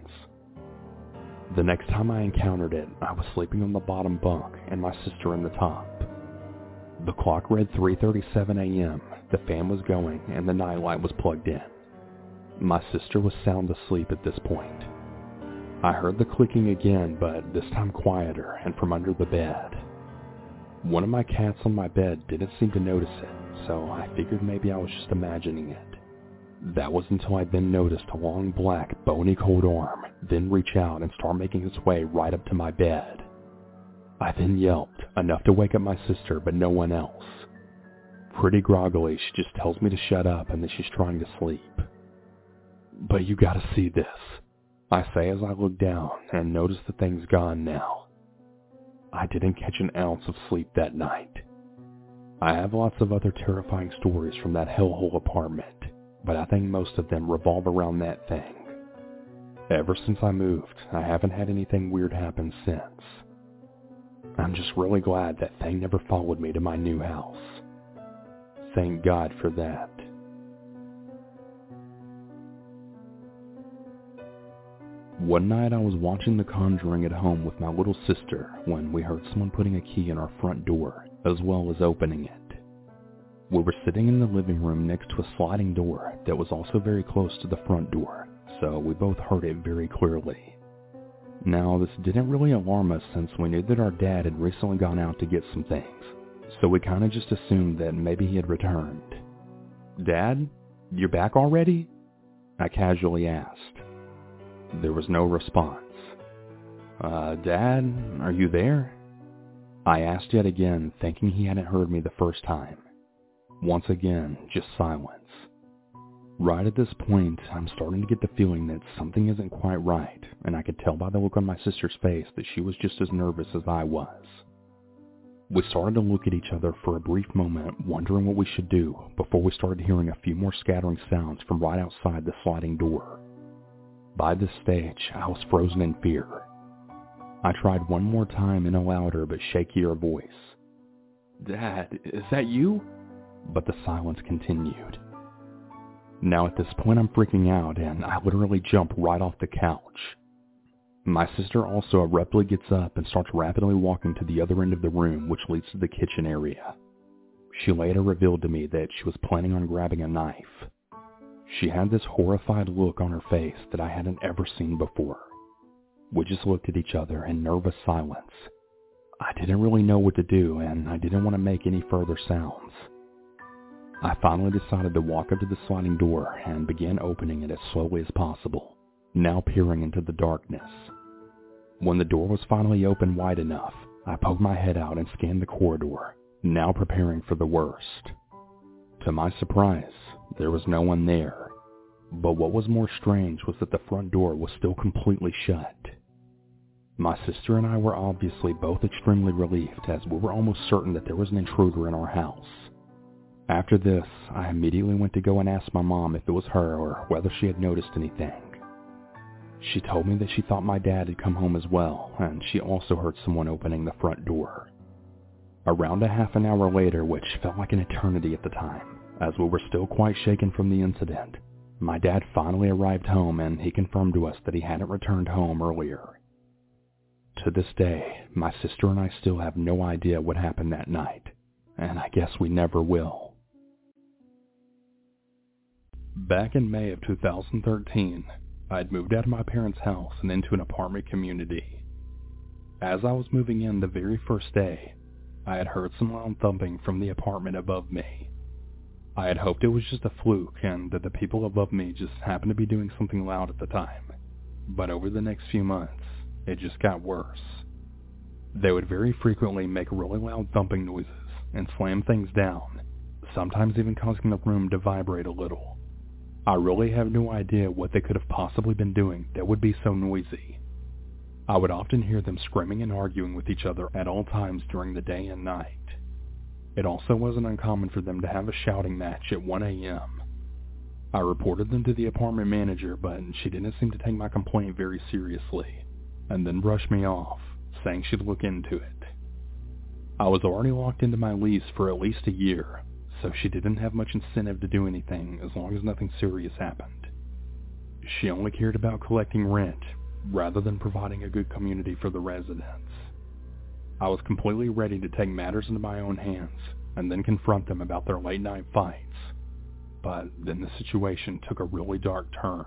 The next time I encountered it, I was sleeping on the bottom bunk and my sister in the top. The clock read 3:37 a.m., the fan was going, and the nightlight was plugged in. My sister was sound asleep at this point. I heard the clicking again, but this time quieter and from under the bed. One of my cats on my bed didn't seem to notice it, so I figured maybe I was just imagining it. That was until I then noticed a long black, bony cold arm then reach out and start making its way right up to my bed. I then yelped, enough to wake up my sister, but no one else. Pretty groggily, she just tells me to shut up and that she's trying to sleep. But you gotta see this, I say as I look down and notice the thing's gone now. I didn't catch an ounce of sleep that night. I have lots of other terrifying stories from that hellhole apartment, but I think most of them revolve around that thing. Ever since I moved, I haven't had anything weird happen since. I'm just really glad that thing never followed me to my new house. Thank God for that. One night I was watching The Conjuring at home with my little sister when we heard someone putting a key in our front door, as well as opening it. We were sitting in the living room next to a sliding door that was also very close to the front door, so we both heard it very clearly. Now, this didn't really alarm us since we knew that our dad had recently gone out to get some things, so we kind of just assumed that maybe he had returned. "Dad, you're back already?" I casually asked. There was no response. "Dad, are you there?" I asked yet again, thinking he hadn't heard me the first time. Once again, just silence. Right at this point, I'm starting to get the feeling that something isn't quite right, and I could tell by the look on my sister's face that she was just as nervous as I was. We started to look at each other for a brief moment, wondering what we should do, before we started hearing a few more scattering sounds from right outside the sliding door. By this stage, I was frozen in fear. I tried one more time in a louder but shakier voice. "Dad, is that you?" But the silence continued. Now at this point I'm freaking out, and I literally jump right off the couch. My sister also abruptly gets up and starts rapidly walking to the other end of the room, which leads to the kitchen area. She later revealed to me that she was planning on grabbing a knife. She had this horrified look on her face that I hadn't ever seen before. We just looked at each other in nervous silence. I didn't really know what to do, and I didn't want to make any further sounds. I finally decided to walk up to the sliding door and began opening it as slowly as possible, now peering into the darkness. When the door was finally open wide enough, I poked my head out and scanned the corridor, now preparing for the worst. To my surprise, there was no one there, but what was more strange was that the front door was still completely shut. My sister and I were obviously both extremely relieved, as we were almost certain that there was an intruder in our house. After this, I immediately went to go and ask my mom if it was her or whether she had noticed anything. She told me that she thought my dad had come home as well, and she also heard someone opening the front door. Around a half an hour later, which felt like an eternity at the time, as we were still quite shaken from the incident, my dad finally arrived home and he confirmed to us that he hadn't returned home earlier. To this day, my sister and I still have no idea what happened that night, and I guess we never will. Back in May of 2013, I had moved out of my parents' house and into an apartment community. As I was moving in the very first day, I had heard some loud thumping from the apartment above me. I had hoped it was just a fluke and that the people above me just happened to be doing something loud at the time. But over the next few months, it just got worse. They would very frequently make really loud thumping noises and slam things down, sometimes even causing the room to vibrate a little. I really have no idea what they could have possibly been doing that would be so noisy. I would often hear them screaming and arguing with each other at all times during the day and night. It also wasn't uncommon for them to have a shouting match at 1 a.m. I reported them to the apartment manager, but she didn't seem to take my complaint very seriously, and then brushed me off, saying she'd look into it. I was already locked into my lease for at least a year, so she didn't have much incentive to do anything as long as nothing serious happened. She only cared about collecting rent, rather than providing a good community for the residents. I was completely ready to take matters into my own hands, and then confront them about their late-night fights. But then the situation took a really dark turn.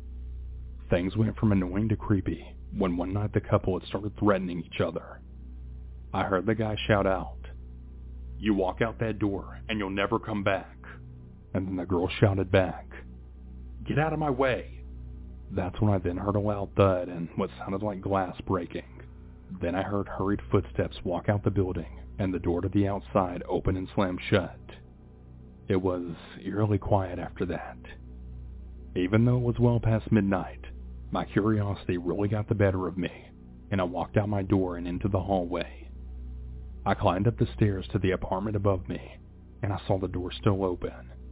Things went from annoying to creepy when one night the couple had started threatening each other. I heard the guy shout out, "You walk out that door and you'll never come back." And then the girl shouted back, "Get out of my way." That's when I then heard a loud thud and what sounded like glass breaking. Then I heard hurried footsteps walk out the building and the door to the outside open and slam shut. It was eerily quiet after that. Even though it was well past midnight, my curiosity really got the better of me, and I walked out my door and into the hallway. I climbed up the stairs to the apartment above me, and I saw the door still open.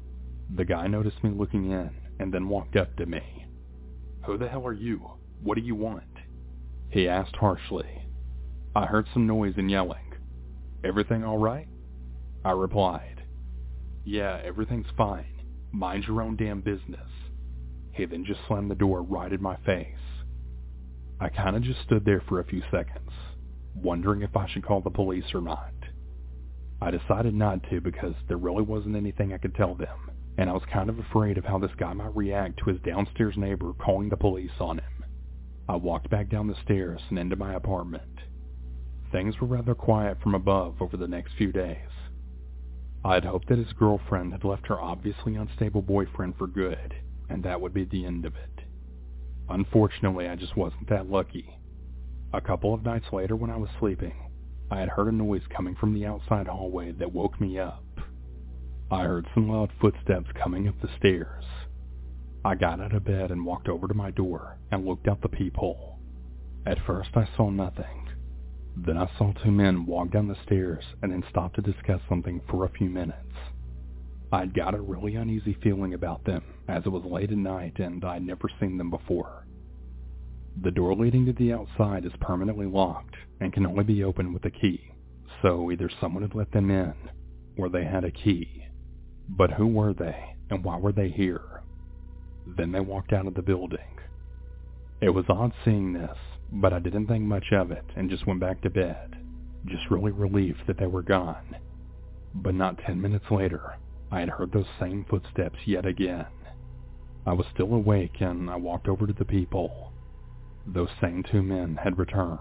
The guy noticed me looking in and then walked up to me. "Who the hell are you? What do you want?" he asked harshly. I heard some noise and yelling. "Everything all right?" I replied. "Yeah, everything's fine. Mind your own damn business." He then just slammed the door right in my face. I kinda just stood there for a few seconds, wondering if I should call the police or not. I decided not to because there really wasn't anything I could tell them, and I was kind of afraid of how this guy might react to his downstairs neighbor calling the police on him. I walked back down the stairs and into my apartment. Things were rather quiet from above over the next few days. I had hoped that his girlfriend had left her obviously unstable boyfriend for good, and that would be the end of it. Unfortunately, I just wasn't that lucky. A couple of nights later when I was sleeping, I had heard a noise coming from the outside hallway that woke me up. I heard some loud footsteps coming up the stairs. I got out of bed and walked over to my door and looked out the peephole. At first I saw nothing. Then I saw two men walk down the stairs and then stop to discuss something for a few minutes. I'd got a really uneasy feeling about them as it was late at night and I'd never seen them before. The door leading to the outside is permanently locked and can only be opened with a key, so either someone had let them in or they had a key. But who were they and why were they here? Then they walked out of the building. It was odd seeing this, but I didn't think much of it and just went back to bed, just really relieved that they were gone. But not 10 minutes later, I had heard those same footsteps yet again. I was still awake and I walked over to the peephole. Those same two men had returned.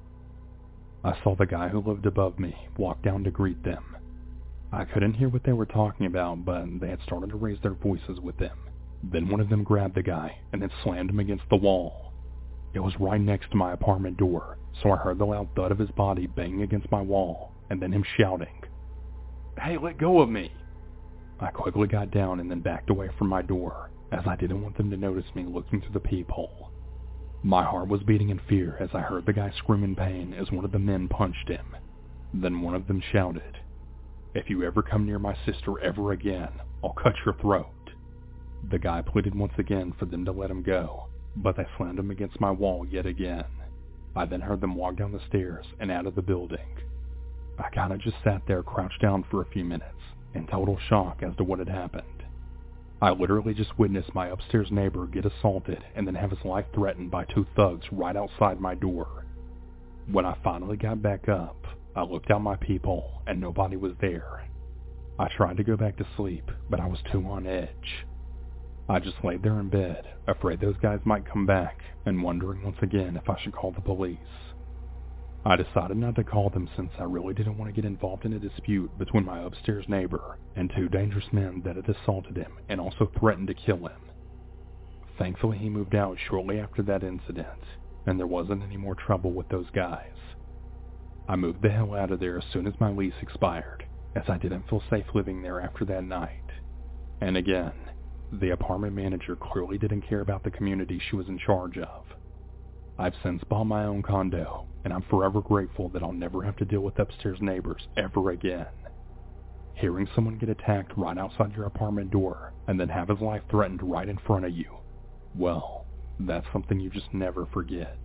I saw the guy who lived above me walk down to greet them. I couldn't hear what they were talking about, but they had started to raise their voices with them. Then one of them grabbed the guy and then slammed him against the wall. It was right next to my apartment door, so I heard the loud thud of his body banging against my wall and then him shouting, "Hey, let go of me!" I quickly got down and then backed away from my door, as I didn't want them to notice me looking through the peephole. My heart was beating in fear as I heard the guy scream in pain as one of the men punched him. Then one of them shouted, "If you ever come near my sister ever again, I'll cut your throat." The guy pleaded once again for them to let him go, but they slammed him against my wall yet again. I then heard them walk down the stairs and out of the building. I kinda just sat there crouched down for a few minutes, in total shock as to what had happened. I literally just witnessed my upstairs neighbor get assaulted and then have his life threatened by two thugs right outside my door. When I finally got back up, I looked out my peephole and nobody was there. I tried to go back to sleep, but I was too on edge. I just laid there in bed, afraid those guys might come back, and wondering once again if I should call the police. I decided not to call them since I really didn't want to get involved in a dispute between my upstairs neighbor and two dangerous men that had assaulted him and also threatened to kill him. Thankfully he moved out shortly after that incident, and there wasn't any more trouble with those guys. I moved the hell out of there as soon as my lease expired, as I didn't feel safe living there after that night. And again, the apartment manager clearly didn't care about the community she was in charge of. I've since bought my own condo, and I'm forever grateful that I'll never have to deal with upstairs neighbors ever again. Hearing someone get attacked right outside your apartment door and then have his life threatened right in front of you, well, that's something you just never forget.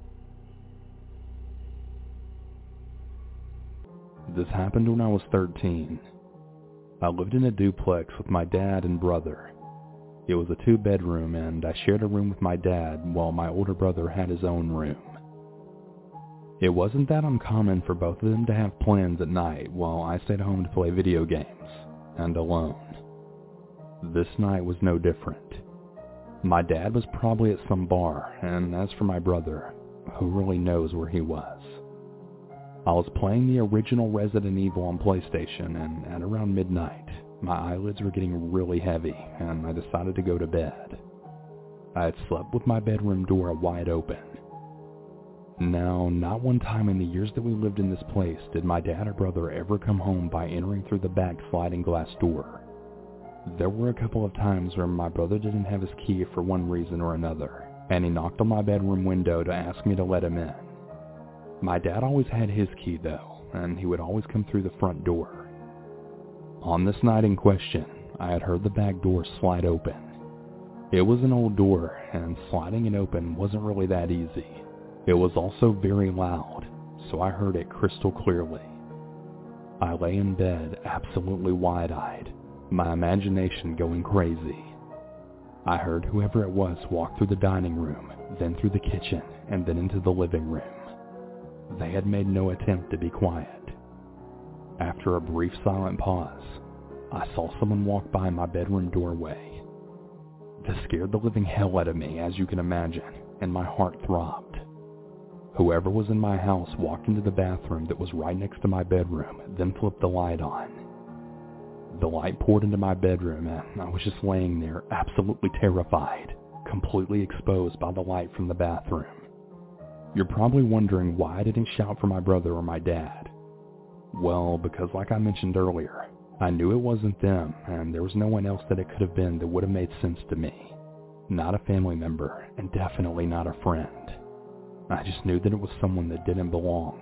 This happened when I was 13. I lived in a duplex with my dad and brother. It was a 2-bedroom and I shared a room with my dad while my older brother had his own room. It wasn't that uncommon for both of them to have plans at night while I stayed home to play video games, and alone. This night was no different. My dad was probably at some bar, and as for my brother, who really knows where he was? I was playing the original Resident Evil on PlayStation, and at around midnight, my eyelids were getting really heavy, and I decided to go to bed. I had slept with my bedroom door wide open. Now, not one time in the years that we lived in this place did my dad or brother ever come home by entering through the back sliding glass door. There were a couple of times where my brother didn't have his key for one reason or another, and he knocked on my bedroom window to ask me to let him in. My dad always had his key though, and he would always come through the front door. On this night in question, I had heard the back door slide open. It was an old door, and sliding it open wasn't really that easy. It was also very loud, so I heard it crystal clearly. I lay in bed absolutely wide-eyed, my imagination going crazy. I heard whoever it was walk through the dining room, then through the kitchen, and then into the living room. They had made no attempt to be quiet. After a brief silent pause, I saw someone walk by my bedroom doorway. This scared the living hell out of me, as you can imagine, and my heart throbbed. Whoever was in my house walked into the bathroom that was right next to my bedroom, then flipped the light on. The light poured into my bedroom, and I was just laying there, absolutely terrified, completely exposed by the light from the bathroom. You're probably wondering why I didn't shout for my brother or my dad. Well, because like I mentioned earlier, I knew it wasn't them, and there was no one else that it could have been that would have made sense to me. Not a family member, and definitely not a friend. I just knew that it was someone that didn't belong.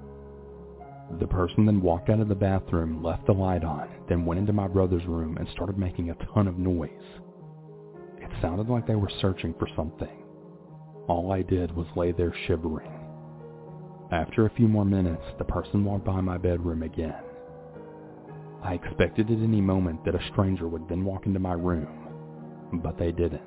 The person then walked out of the bathroom, left the light on, then went into my brother's room and started making a ton of noise. It sounded like they were searching for something. All I did was lay there shivering. After a few more minutes, the person walked by my bedroom again. I expected at any moment that a stranger would then walk into my room, but they didn't.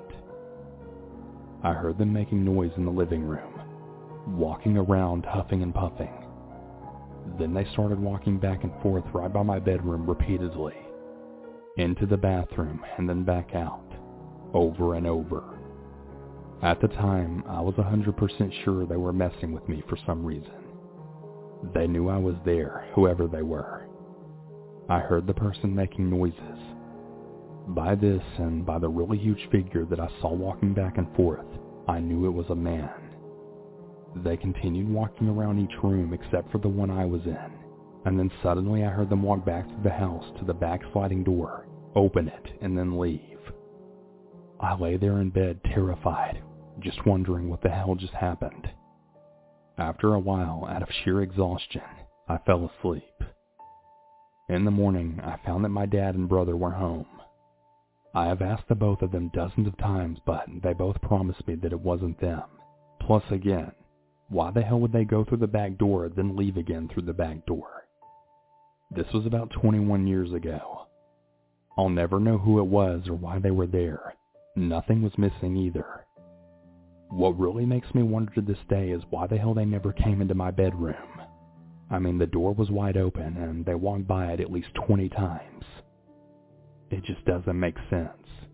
I heard them making noise in the living room, walking around huffing and puffing. Then they started walking back and forth right by my bedroom repeatedly, into the bathroom and then back out, over and over. At the time, I was 100% sure they were messing with me for some reason. They knew I was there, whoever they were. I heard the person making noises. By this, and by the really huge figure that I saw walking back and forth, I knew it was a man. They continued walking around each room except for the one I was in, and then suddenly I heard them walk back through the house to the back sliding door, open it, and then leave. I lay there in bed terrified, just wondering what the hell just happened. After a while, out of sheer exhaustion, I fell asleep. In the morning, I found that my dad and brother were home. I have asked the both of them dozens of times, but they both promised me that it wasn't them. Plus again, why the hell would they go through the back door, then leave again through the back door? This was about 21 years ago. I'll never know who it was or why they were there. Nothing was missing either. What really makes me wonder to this day is why the hell they never came into my bedroom. I mean, the door was wide open and they walked by it at least 20 times. It just doesn't make sense.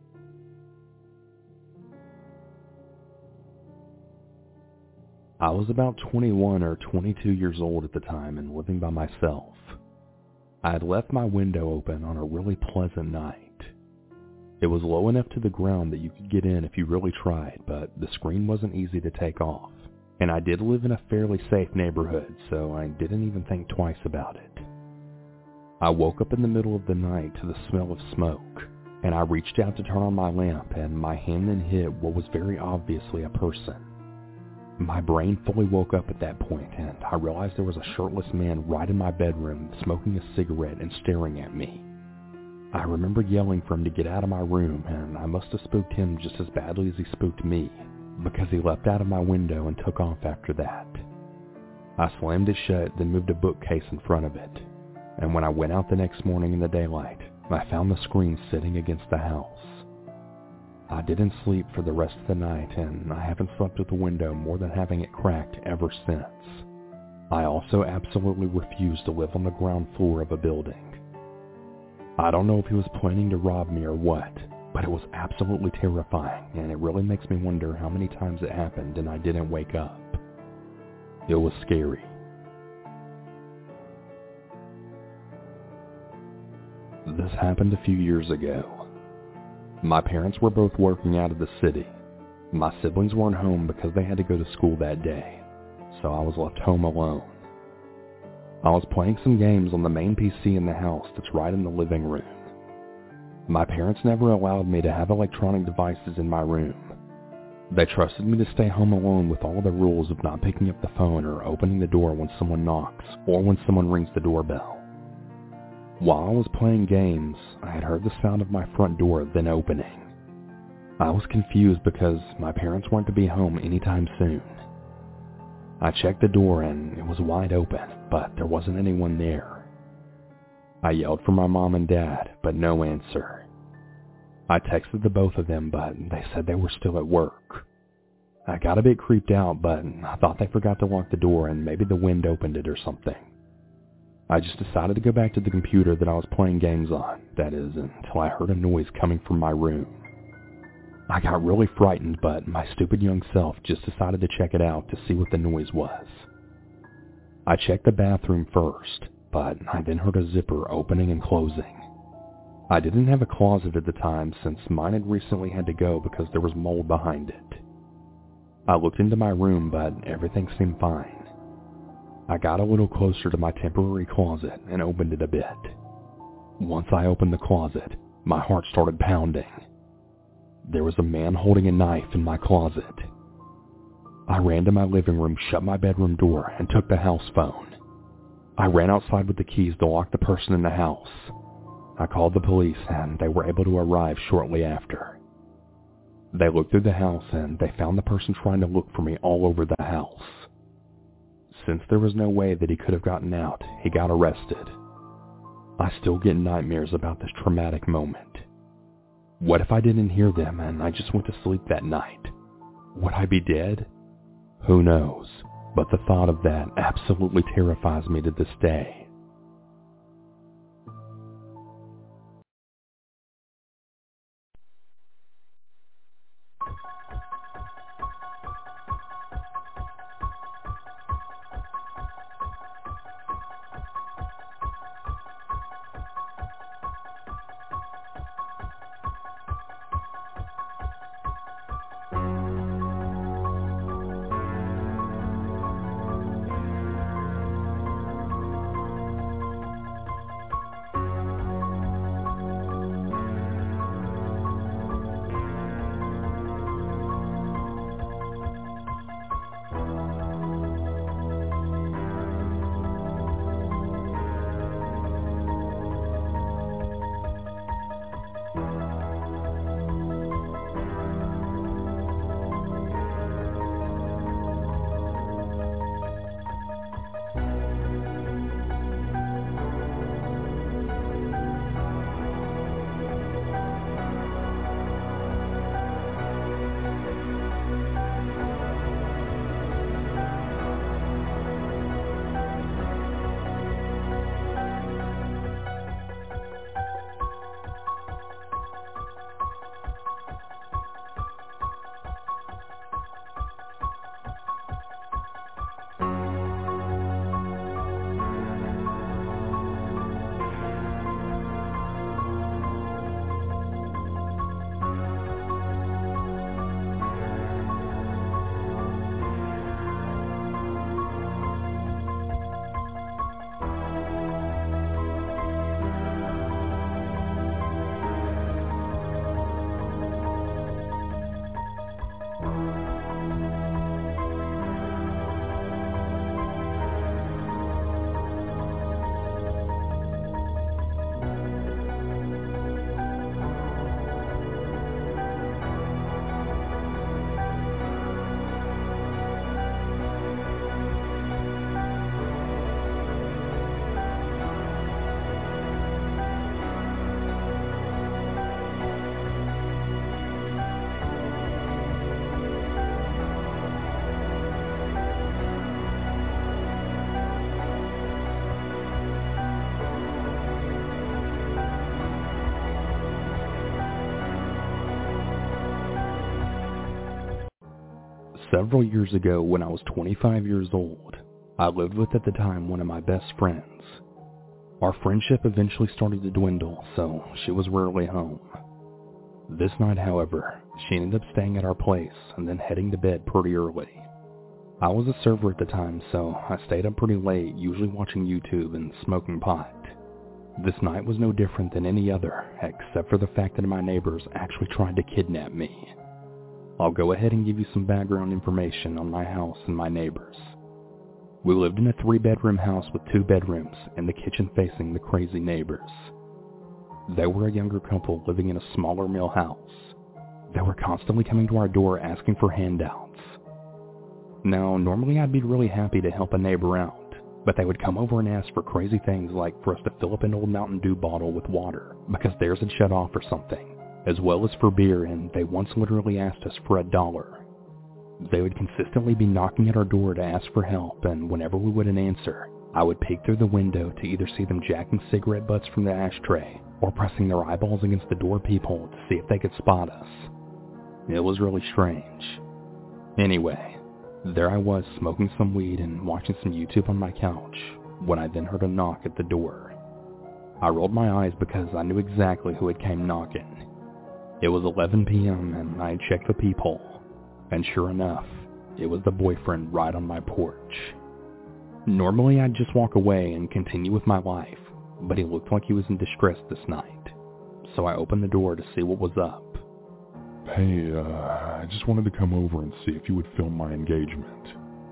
I was about 21 or 22 years old at the time and living by myself. I had left my window open on a really pleasant night. It was low enough to the ground that you could get in if you really tried, but the screen wasn't easy to take off. And I did live in a fairly safe neighborhood, so I didn't even think twice about it. I woke up in the middle of the night to the smell of smoke, and I reached out to turn on my lamp, and my hand then hit what was very obviously a person. My brain fully woke up at that point, and I realized there was a shirtless man right in my bedroom smoking a cigarette and staring at me. I remember yelling for him to get out of my room, and I must have spooked him just as badly as he spooked me, because he leapt out of my window and took off after that. I slammed it shut, then moved a bookcase in front of it, and when I went out the next morning in the daylight, I found the screen sitting against the house. I didn't sleep for the rest of the night, and I haven't slept with the window more than having it cracked ever since. I also absolutely refused to live on the ground floor of a building. I don't know if he was planning to rob me or what, but it was absolutely terrifying, and it really makes me wonder how many times it happened and I didn't wake up. It was scary. This happened a few years ago. My parents were both working out of the city. My siblings weren't home because they had to go to school that day, so I was left home alone. I was playing some games on the main PC in the house that's right in the living room. My parents never allowed me to have electronic devices in my room. They trusted me to stay home alone with all the rules of not picking up the phone or opening the door when someone knocks or when someone rings the doorbell. While I was playing games, I had heard the sound of my front door then opening. I was confused because my parents weren't to be home anytime soon. I checked the door and it was wide open, but there wasn't anyone there. I yelled for my mom and dad, but no answer. I texted the both of them, but they said they were still at work. I got a bit creeped out, but I thought they forgot to lock the door and maybe the wind opened it or something. I just decided to go back to the computer that I was playing games on, that is, until I heard a noise coming from my room. I got really frightened, but my stupid young self just decided to check it out to see what the noise was. I checked the bathroom first, but I then heard a zipper opening and closing. I didn't have a closet at the time since mine had recently had to go because there was mold behind it. I looked into my room, but everything seemed fine. I got a little closer to my temporary closet and opened it a bit. Once I opened the closet, my heart started pounding. There was a man holding a knife in my closet. I ran to my living room, shut my bedroom door, and took the house phone. I ran outside with the keys to lock the person in the house. I called the police and they were able to arrive shortly after. They looked through the house and they found the person trying to look for me all over the house. Since there was no way that he could have gotten out, he got arrested. I still get nightmares about this traumatic moment. What if I didn't hear them and I just went to sleep that night? Would I be dead? Who knows, but the thought of that absolutely terrifies me to this day. Several years ago, when I was 25 years old, I lived with at the time one of my best friends. Our friendship eventually started to dwindle, so she was rarely home. This night, however, she ended up staying at our place and then heading to bed pretty early. I was a server at the time, so I stayed up pretty late, usually watching YouTube and smoking pot. This night was no different than any other, except for the fact that my neighbors actually tried to kidnap me. I'll go ahead and give you some background information on my house and my neighbors. We lived in a 3-bedroom house with 2 bedrooms and the kitchen facing the crazy neighbors. They were a younger couple living in a smaller mill house. They were constantly coming to our door asking for handouts. Now, normally I'd be really happy to help a neighbor out, but they would come over and ask for crazy things like for us to fill up an old Mountain Dew bottle with water because theirs had shut off or something, as well as for beer, and they once literally asked us for $1. They would consistently be knocking at our door to ask for help, and whenever we wouldn't answer, I would peek through the window to either see them jacking cigarette butts from the ashtray or pressing their eyeballs against the door peephole to see if they could spot us. It was really strange. Anyway, there I was smoking some weed and watching some YouTube on my couch when I then heard a knock at the door. I rolled my eyes because I knew exactly who had came knocking. It was 11 p.m. and I had checked the peephole, and sure enough, it was the boyfriend right on my porch. Normally I'd just walk away and continue with my life, but he looked like he was in distress this night, so I opened the door to see what was up. Hey, I just wanted to come over and see if you would film my engagement.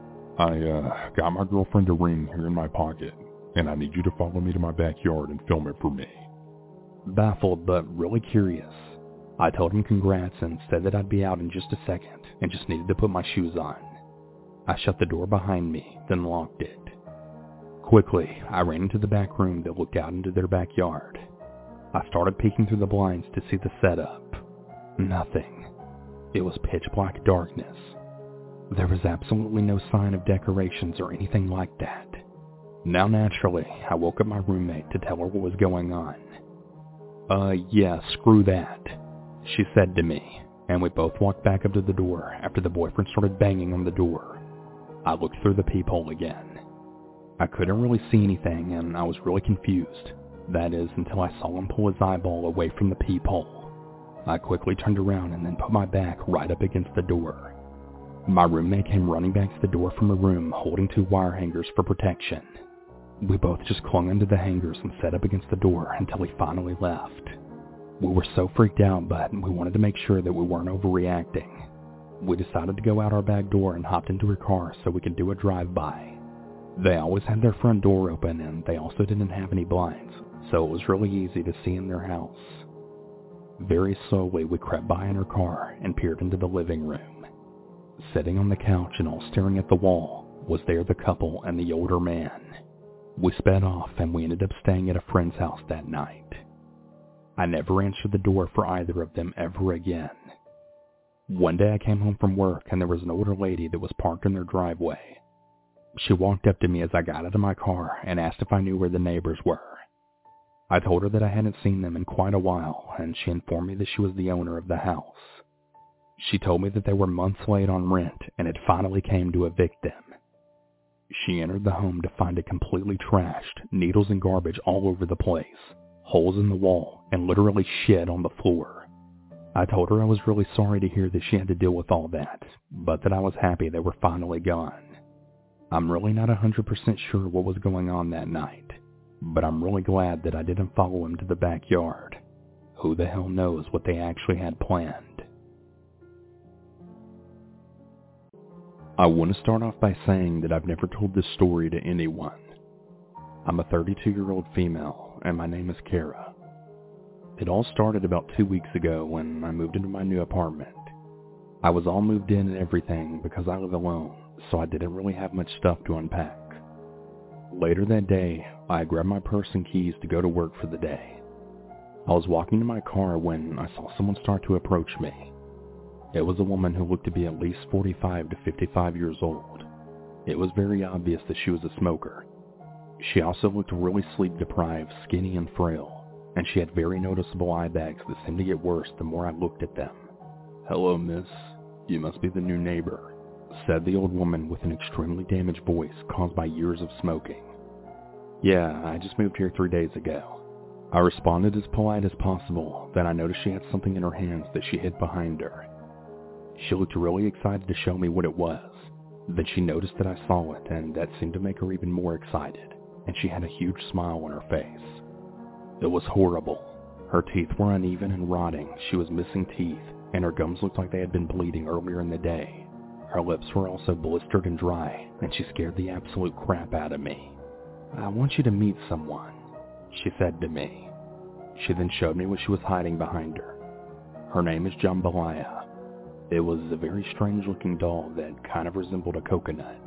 I got my girlfriend a ring here in my pocket, and I need you to follow me to my backyard and film it for me. Baffled but really curious, I told him congrats and said that I'd be out in just a second and just needed to put my shoes on. I shut the door behind me, then locked it. Quickly, I ran into the back room that looked out into their backyard. I started peeking through the blinds to see the setup. Nothing. It was pitch black darkness. There was absolutely no sign of decorations or anything like that. Now naturally, I woke up my roommate to tell her what was going on. Yeah, screw that, she said to me, and we both walked back up to the door after the boyfriend started banging on the door. I looked through the peephole again. I couldn't really see anything, and I was really confused. That is, until I saw him pull his eyeball away from the peephole. I quickly turned around and then put my back right up against the door. My roommate came running back to the door from her room holding 2 wire hangers for protection. We both just clung onto the hangers and sat up against the door until he finally left. We were so freaked out, but we wanted to make sure that we weren't overreacting. We decided to go out our back door and hopped into her car so we could do a drive-by. They always had their front door open, and they also didn't have any blinds, so it was really easy to see in their house. Very slowly, we crept by in her car and peered into the living room. Sitting on the couch and all staring at the wall was there the couple and the older man. We sped off and we ended up staying at a friend's house that night. I never answered the door for either of them ever again. One day I came home from work and there was an older lady that was parked in their driveway. She walked up to me as I got out of my car and asked if I knew where the neighbors were. I told her that I hadn't seen them in quite a while, and she informed me that she was the owner of the house. She told me that they were months late on rent and it finally came to evict them. She entered the home to find it completely trashed, needles and garbage all over the place, holes in the wall, and literally shit on the floor. I told her I was really sorry to hear that she had to deal with all that, but that I was happy they were finally gone. I'm really not 100% sure what was going on that night, but I'm really glad that I didn't follow him to the backyard. Who the hell knows what they actually had planned? I want to start off by saying that I've never told this story to anyone. I'm a 32-year-old female, and my name is Kara. It all started about 2 weeks ago when I moved into my new apartment. I was all moved in and everything because I live alone, so I didn't really have much stuff to unpack. Later that day, I grabbed my purse and keys to go to work for the day. I was walking to my car when I saw someone start to approach me. It was a woman who looked to be at least 45 to 55 years old. It was very obvious that she was a smoker. She also looked really sleep-deprived, skinny, and frail, and she had very noticeable eye bags that seemed to get worse the more I looked at them. "Hello, miss. You must be the new neighbor," said the old woman with an extremely damaged voice caused by years of smoking. "Yeah, I just moved here 3 days ago." I responded as polite as possible, then I noticed she had something in her hands that she hid behind her. She looked really excited to show me what it was. Then she noticed that I saw it, and that seemed to make her even more excited, and she had a huge smile on her face. It was horrible. Her teeth were uneven and rotting, she was missing teeth, and her gums looked like they had been bleeding earlier in the day. Her lips were also blistered and dry, and she scared the absolute crap out of me. "I want you to meet someone," she said to me. She then showed me what she was hiding behind her. Her name is Jambalaya. It was a very strange-looking doll that kind of resembled a coconut.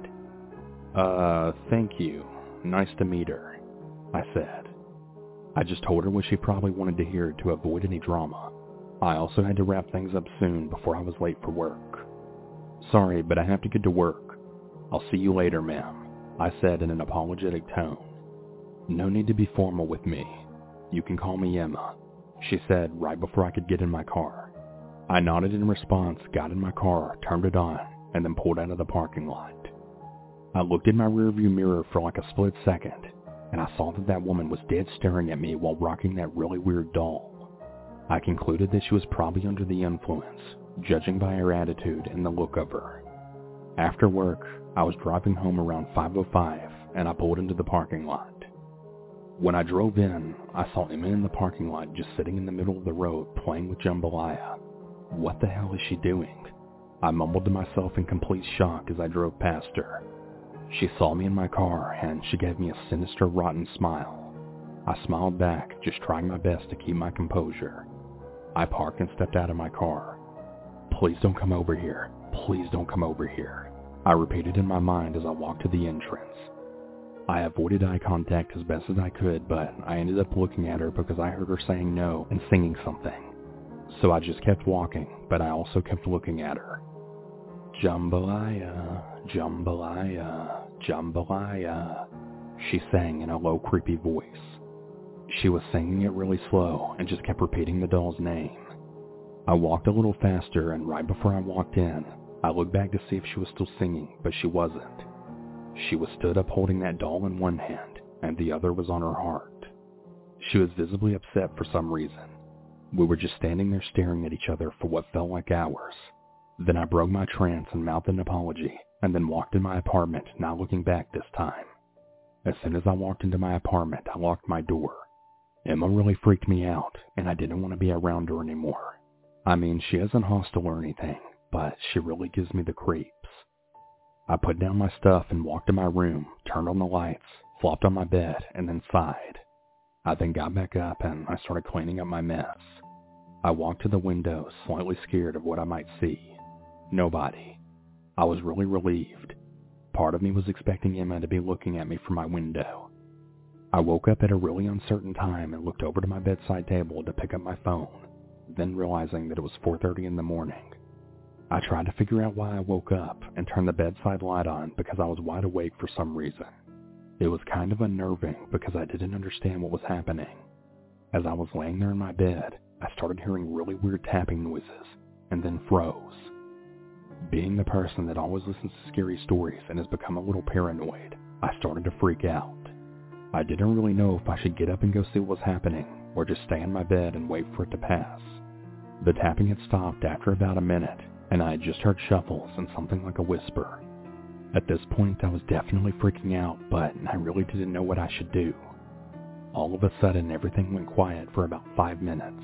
Thank you. Nice to meet her," I said. I just told her what she probably wanted to hear to avoid any drama. I also had to wrap things up soon before I was late for work. "Sorry, but I have to get to work. I'll see you later, ma'am," I said in an apologetic tone. "No need to be formal with me. You can call me Emma," she said right before I could get in my car. I nodded in response, got in my car, turned it on, and then pulled out of the parking lot. I looked in my rearview mirror for like a split second, and I saw that woman was dead staring at me while rocking that really weird doll. I concluded that she was probably under the influence, judging by her attitude and the look of her. After work, I was driving home around 5:05, and I pulled into the parking lot. When I drove in, I saw Emma in the parking lot just sitting in the middle of the road playing with Jambalaya. What the hell is she doing? I mumbled to myself in complete shock as I drove past her. She saw me in my car, and she gave me a sinister, rotten smile. I smiled back, just trying my best to keep my composure. I parked and stepped out of my car. "Please don't come over here. Please don't come over here," I repeated in my mind as I walked to the entrance. I avoided eye contact as best as I could, but I ended up looking at her because I heard her saying no and singing something. So I just kept walking, but I also kept looking at her. "Jambalaya, Jambalaya, Jambalaya," she sang in a low, creepy voice. She was singing it really slow and just kept repeating the doll's name. I walked a little faster, and right before I walked in, I looked back to see if she was still singing, but she wasn't. She was stood up holding that doll in one hand, and the other was on her heart. She was visibly upset for some reason. We were just standing there staring at each other for what felt like hours. Then I broke my trance and mouthed an apology, and then walked in my apartment, not looking back this time. As soon as I walked into my apartment, I locked my door. Emma really freaked me out, and I didn't want to be around her anymore. I mean, she isn't hostile or anything, but she really gives me the creeps. I put down my stuff and walked to my room, turned on the lights, flopped on my bed, and then sighed. I then got back up and I started cleaning up my mess. I walked to the window, slightly scared of what I might see. Nobody. I was really relieved. Part of me was expecting Emma to be looking at me from my window. I woke up at a really uncertain time and looked over to my bedside table to pick up my phone, then realizing that it was 4:30 in the morning. I tried to figure out why I woke up and turned the bedside light on because I was wide awake for some reason. It was kind of unnerving because I didn't understand what was happening. As I was laying there in my bed, I started hearing really weird tapping noises and then froze. Being the person that always listens to scary stories and has become a little paranoid, I started to freak out. I didn't really know if I should get up and go see what was happening or just stay in my bed and wait for it to pass. The tapping had stopped after about a minute, and I had just heard shuffles and something like a whisper. At this point, I was definitely freaking out, but I really didn't know what I should do. All of a sudden, everything went quiet for about 5 minutes.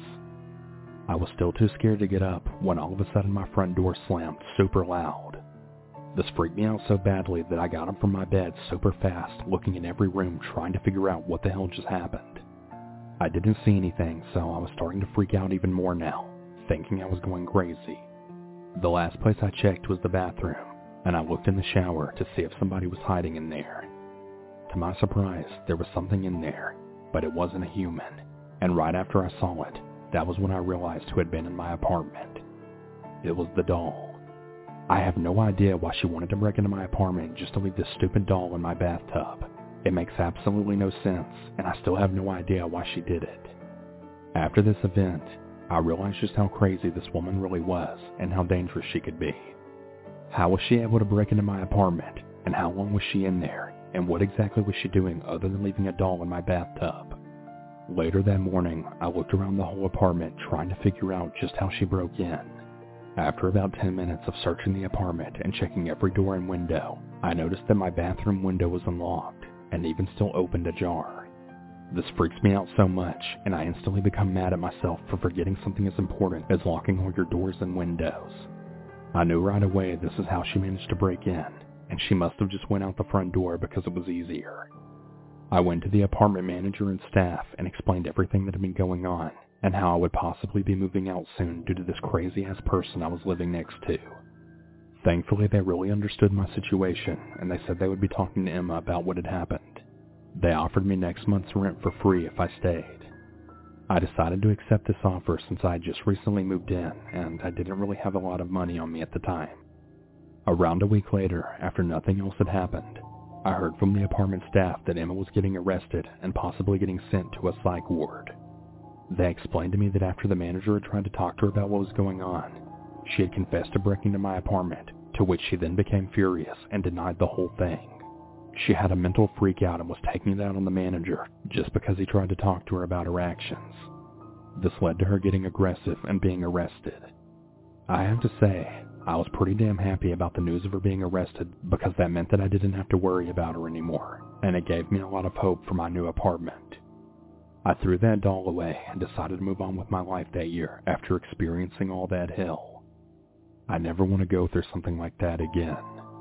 I was still too scared to get up when all of a sudden my front door slammed super loud. This freaked me out so badly that I got up from my bed super fast, looking in every room trying to figure out what the hell just happened. I didn't see anything, so I was starting to freak out even more now, thinking I was going crazy. The last place I checked was the bathroom, and I looked in the shower to see if somebody was hiding in there. To my surprise, there was something in there, but it wasn't a human, and right after I saw it, that was when I realized who had been in my apartment. It was the doll. I have no idea why she wanted to break into my apartment just to leave this stupid doll in my bathtub. It makes absolutely no sense, and I still have no idea why she did it. After this event, I realized just how crazy this woman really was and how dangerous she could be. How was she able to break into my apartment, and how long was she in there, and what exactly was she doing other than leaving a doll in my bathtub? Later that morning, I looked around the whole apartment trying to figure out just how she broke in. After about 10 minutes of searching the apartment and checking every door and window, I noticed that my bathroom window was unlocked and even still opened ajar. This freaks me out so much, and I instantly become mad at myself for forgetting something as important as locking all your doors and windows. I knew right away this is how she managed to break in, and she must have just went out the front door because it was easier. I went to the apartment manager and staff and explained everything that had been going on and how I would possibly be moving out soon due to this crazy-ass person I was living next to. Thankfully, they really understood my situation, and they said they would be talking to Emma about what had happened. They offered me next month's rent for free if I stayed. I decided to accept this offer since I had just recently moved in, and I didn't really have a lot of money on me at the time. Around a week later, after nothing else had happened, I heard from the apartment staff that Emma was getting arrested and possibly getting sent to a psych ward. They explained to me that after the manager had tried to talk to her about what was going on, she had confessed to breaking into my apartment, to which she then became furious and denied the whole thing. She had a mental freak out and was taking it out on the manager just because he tried to talk to her about her actions. This led to her getting aggressive and being arrested. I have to say, I was pretty damn happy about the news of her being arrested because that meant that I didn't have to worry about her anymore, and it gave me a lot of hope for my new apartment. I threw that doll away and decided to move on with my life that year after experiencing all that hell. I never want to go through something like that again.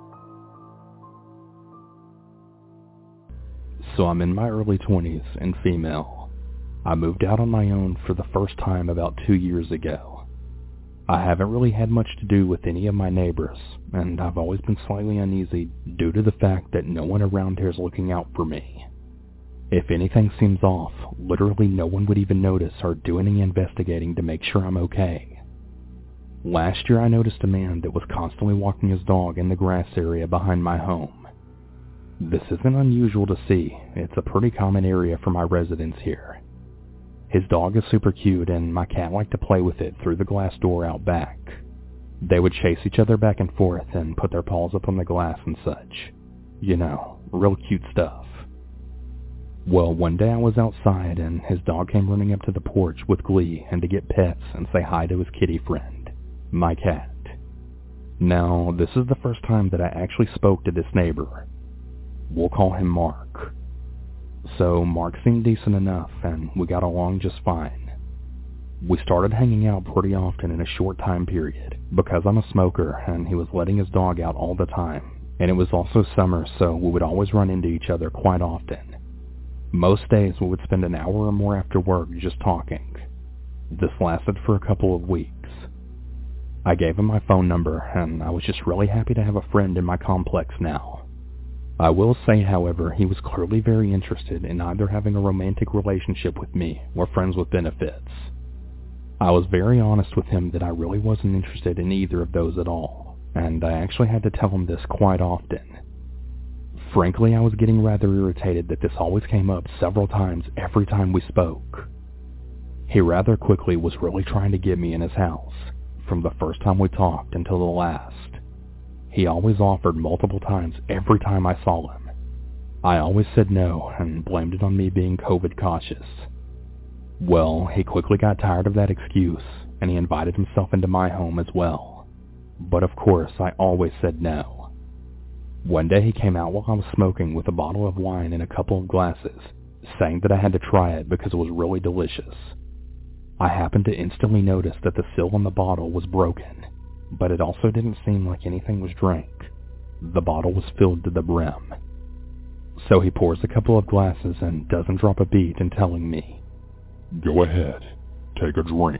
So I'm in my early 20s and female. I moved out on my own for the first time about 2 years ago. I haven't really had much to do with any of my neighbors, and I've always been slightly uneasy due to the fact that no one around here is looking out for me. If anything seems off, literally no one would even notice or do any investigating to make sure I'm okay. Last year I noticed a man that was constantly walking his dog in the grass area behind my home. This isn't unusual to see, it's a pretty common area for my residents here. His dog is super cute and my cat liked to play with it through the glass door out back. They would chase each other back and forth and put their paws up on the glass and such. You know, real cute stuff. Well, one day I was outside and his dog came running up to the porch with glee and to get pets and say hi to his kitty friend, my cat. Now, this is the first time that I actually spoke to this neighbor. We'll call him Mark. So Mark seemed decent enough and we got along just fine. We started hanging out pretty often in a short time period because I'm a smoker and he was letting his dog out all the time, and it was also summer, so we would always run into each other quite often. Most days we would spend an hour or more after work just talking. This lasted for a couple of weeks. I gave him my phone number and I was just really happy to have a friend in my complex now. I will say, however, he was clearly very interested in either having a romantic relationship with me or friends with benefits. I was very honest with him that I really wasn't interested in either of those at all, and I actually had to tell him this quite often. Frankly, I was getting rather irritated that this always came up several times every time we spoke. He rather quickly was really trying to get me in his house, from the first time we talked until the last. He always offered multiple times every time I saw him. I always said no and blamed it on me being COVID cautious. Well, he quickly got tired of that excuse and he invited himself into my home as well. But of course, I always said no. One day he came out while I was smoking with a bottle of wine and a couple of glasses, saying that I had to try it because it was really delicious. I happened to instantly notice that the seal on the bottle was broken, but it also didn't seem like anything was drank. The bottle was filled to the brim. So he pours a couple of glasses and doesn't drop a beat in telling me, "Go ahead, take a drink."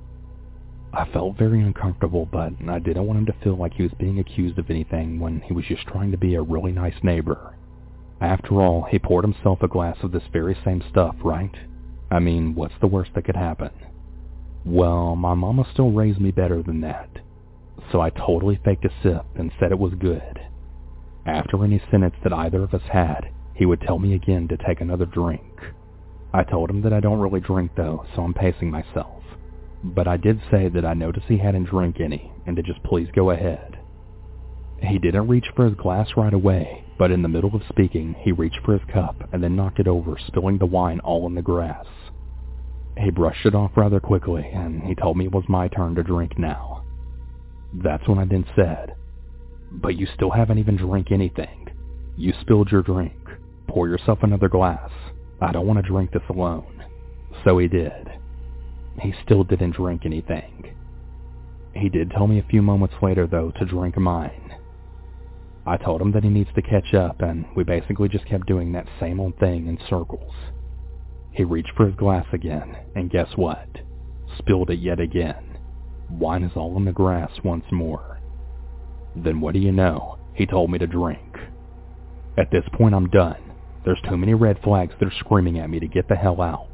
I felt very uncomfortable, but I didn't want him to feel like he was being accused of anything when he was just trying to be a really nice neighbor. After all, he poured himself a glass of this very same stuff, right? I mean, what's the worst that could happen? Well, my mama still raised me better than that. So I totally faked a sip and said it was good. After any sentence that either of us had, he would tell me again to take another drink. I told him that I don't really drink though, so I'm pacing myself. But I did say that I noticed he hadn't drank any, and to just please go ahead. He didn't reach for his glass right away, but in the middle of speaking, he reached for his cup and then knocked it over, spilling the wine all in the grass. He brushed it off rather quickly, and he told me it was my turn to drink now. That's when I then said, "But you still haven't even drank anything. You spilled your drink. Pour yourself another glass. I don't want to drink this alone." So he did. He still didn't drink anything. He did tell me a few moments later, though, to drink mine. I told him that he needs to catch up, and we basically just kept doing that same old thing in circles. He reached for his glass again, and guess what? Spilled it yet again. Wine is all in the grass once more. Then what do you know? He told me to drink. At this point, I'm done. There's too many red flags that are screaming at me to get the hell out.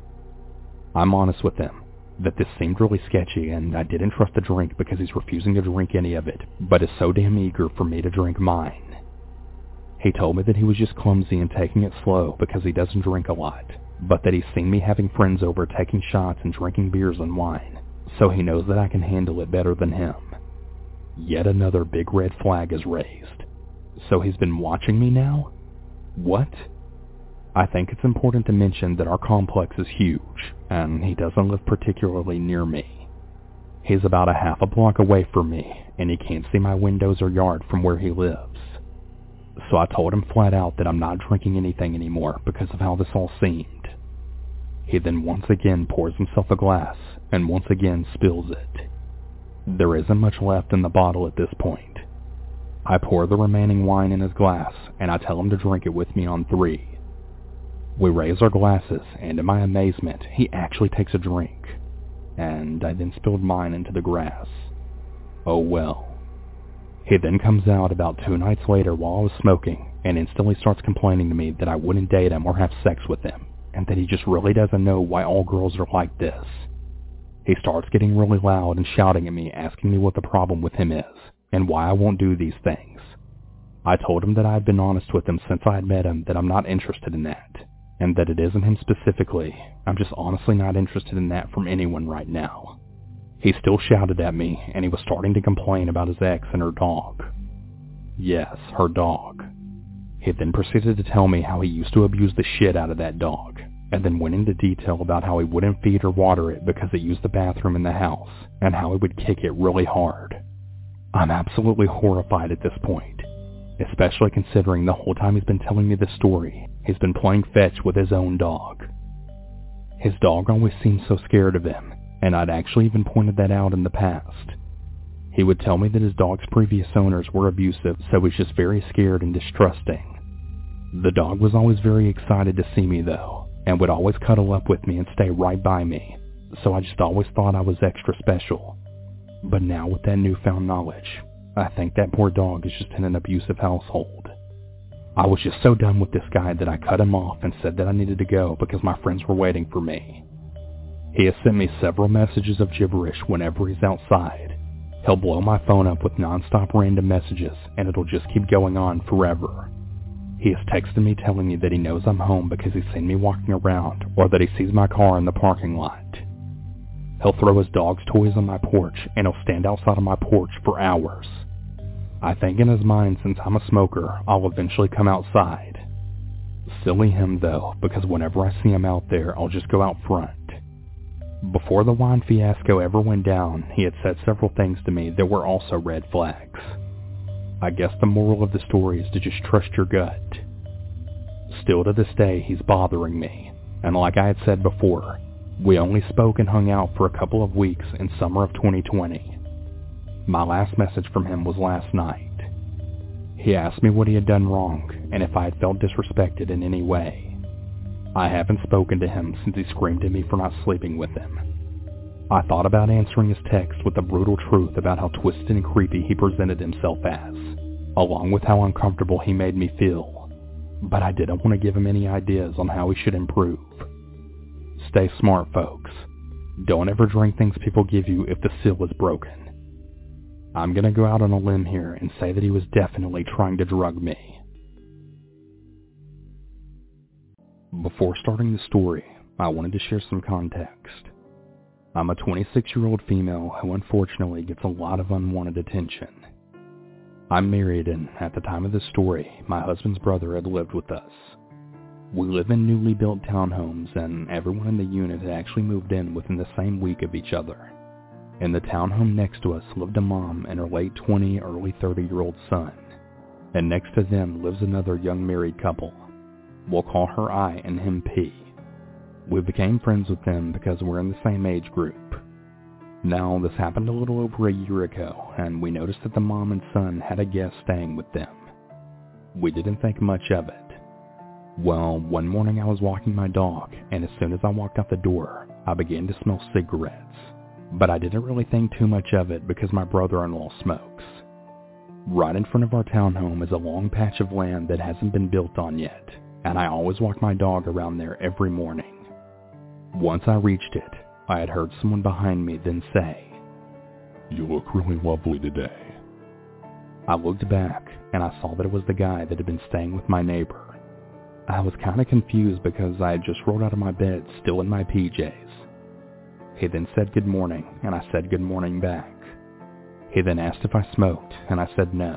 I'm honest with him that this seemed really sketchy, and I didn't trust the drink because he's refusing to drink any of it, but is so damn eager for me to drink mine. He told me that he was just clumsy and taking it slow because he doesn't drink a lot, but that he's seen me having friends over taking shots and drinking beers and wine, so he knows that I can handle it better than him. Yet another big red flag is raised. So he's been watching me now? What? I think it's important to mention that our complex is huge, and he doesn't live particularly near me. He's about a half a block away from me, and he can't see my windows or yard from where he lives. So I told him flat out that I'm not drinking anything anymore because of how this all seemed. He then once again pours himself a glass, and once again spills it. There isn't much left in the bottle at this point. I pour the remaining wine in his glass, and I tell him to drink it with me on 3. We raise our glasses, and to my amazement, he actually takes a drink, and I then spilled mine into the grass. Oh well. He then comes out about 2 nights later while I was smoking, and instantly starts complaining to me that I wouldn't date him or have sex with him, and that he just really doesn't know why all girls are like this. He starts getting really loud and shouting at me, asking me what the problem with him is, and why I won't do these things. I told him that I had been honest with him since I had met him that I'm not interested in that, and that it isn't him specifically. I'm just honestly not interested in that from anyone right now. He still shouted at me, and he was starting to complain about his ex and her dog. Yes, her dog. He then proceeded to tell me how he used to abuse the shit out of that dog, and then went into detail about how he wouldn't feed or water it because it used the bathroom in the house, and how he would kick it really hard. I'm absolutely horrified at this point, especially considering the whole time he's been telling me this story, he's been playing fetch with his own dog. His dog always seemed so scared of him, and I'd actually even pointed that out in the past. He would tell me that his dog's previous owners were abusive, so he was just very scared and distrusting. The dog was always very excited to see me though, and would always cuddle up with me and stay right by me, so I just always thought I was extra special. But now with that newfound knowledge, I think that poor dog is just in an abusive household. I was just so done with this guy that I cut him off and said that I needed to go because my friends were waiting for me. He has sent me several messages of gibberish whenever he's outside. He'll blow my phone up with non-stop random messages, and it'll just keep going on forever. He has texted me telling me that he knows I'm home because he's seen me walking around, or that he sees my car in the parking lot. He'll throw his dog's toys on my porch, and he'll stand outside of my porch for hours. I think in his mind, since I'm a smoker, I'll eventually come outside. Silly him though, because whenever I see him out there, I'll just go out front. Before the wine fiasco ever went down, he had said several things to me that were also red flags. I guess the moral of the story is to just trust your gut. Still to this day, he's bothering me, and like I had said before, we only spoke and hung out for a couple of weeks in summer of 2020. My last message from him was last night. He asked me what he had done wrong, and if I had felt disrespected in any way. I haven't spoken to him since he screamed at me for not sleeping with him. I thought about answering his text with the brutal truth about how twisted and creepy he presented himself as, along with how uncomfortable he made me feel, but I didn't want to give him any ideas on how he should improve. Stay smart, folks. Don't ever drink things people give you if the seal is broken. I'm gonna go out on a limb here and say that he was definitely trying to drug me. Before starting the story, I wanted to share some context. I'm a 26-year-old female who unfortunately gets a lot of unwanted attention. I'm married, and at the time of this story, my husband's brother had lived with us. We live in newly built townhomes, and everyone in the unit had actually moved in within the same week of each other. In the townhome next to us lived a mom and her late 20, early 30-year-old son, and next to them lives another young married couple. We'll call her I and him P. We became friends with them because we're in the same age group. Now, this happened a little over a year ago, and we noticed that the mom and son had a guest staying with them. We didn't think much of it. Well, one morning I was walking my dog, and as soon as I walked out the door, I began to smell cigarettes. But I didn't really think too much of it because my brother-in-law smokes. Right in front of our townhome is a long patch of land that hasn't been built on yet, and I always walk my dog around there every morning. Once I reached it, I had heard someone behind me then say, "You look really lovely today." I looked back, and I saw that it was the guy that had been staying with my neighbor. I was kind of confused because I had just rolled out of my bed still in my PJs. He then said good morning, and I said good morning back. He then asked if I smoked, and I said no.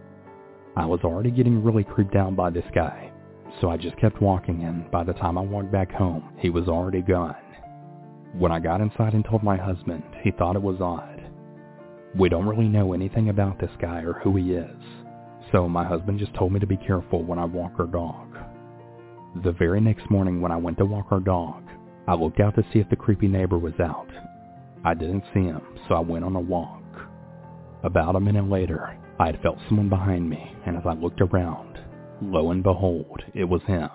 I was already getting really creeped out by this guy, so I just kept walking, and by the time I walked back home, he was already gone. When I got inside and told my husband, he thought it was odd. We don't really know anything about this guy or who he is, so my husband just told me to be careful when I walk our dog. The very next morning when I went to walk our dog, I looked out to see if the creepy neighbor was out. I didn't see him, so I went on a walk. About a minute later, I had felt someone behind me, and as I looked around, lo and behold, it was him.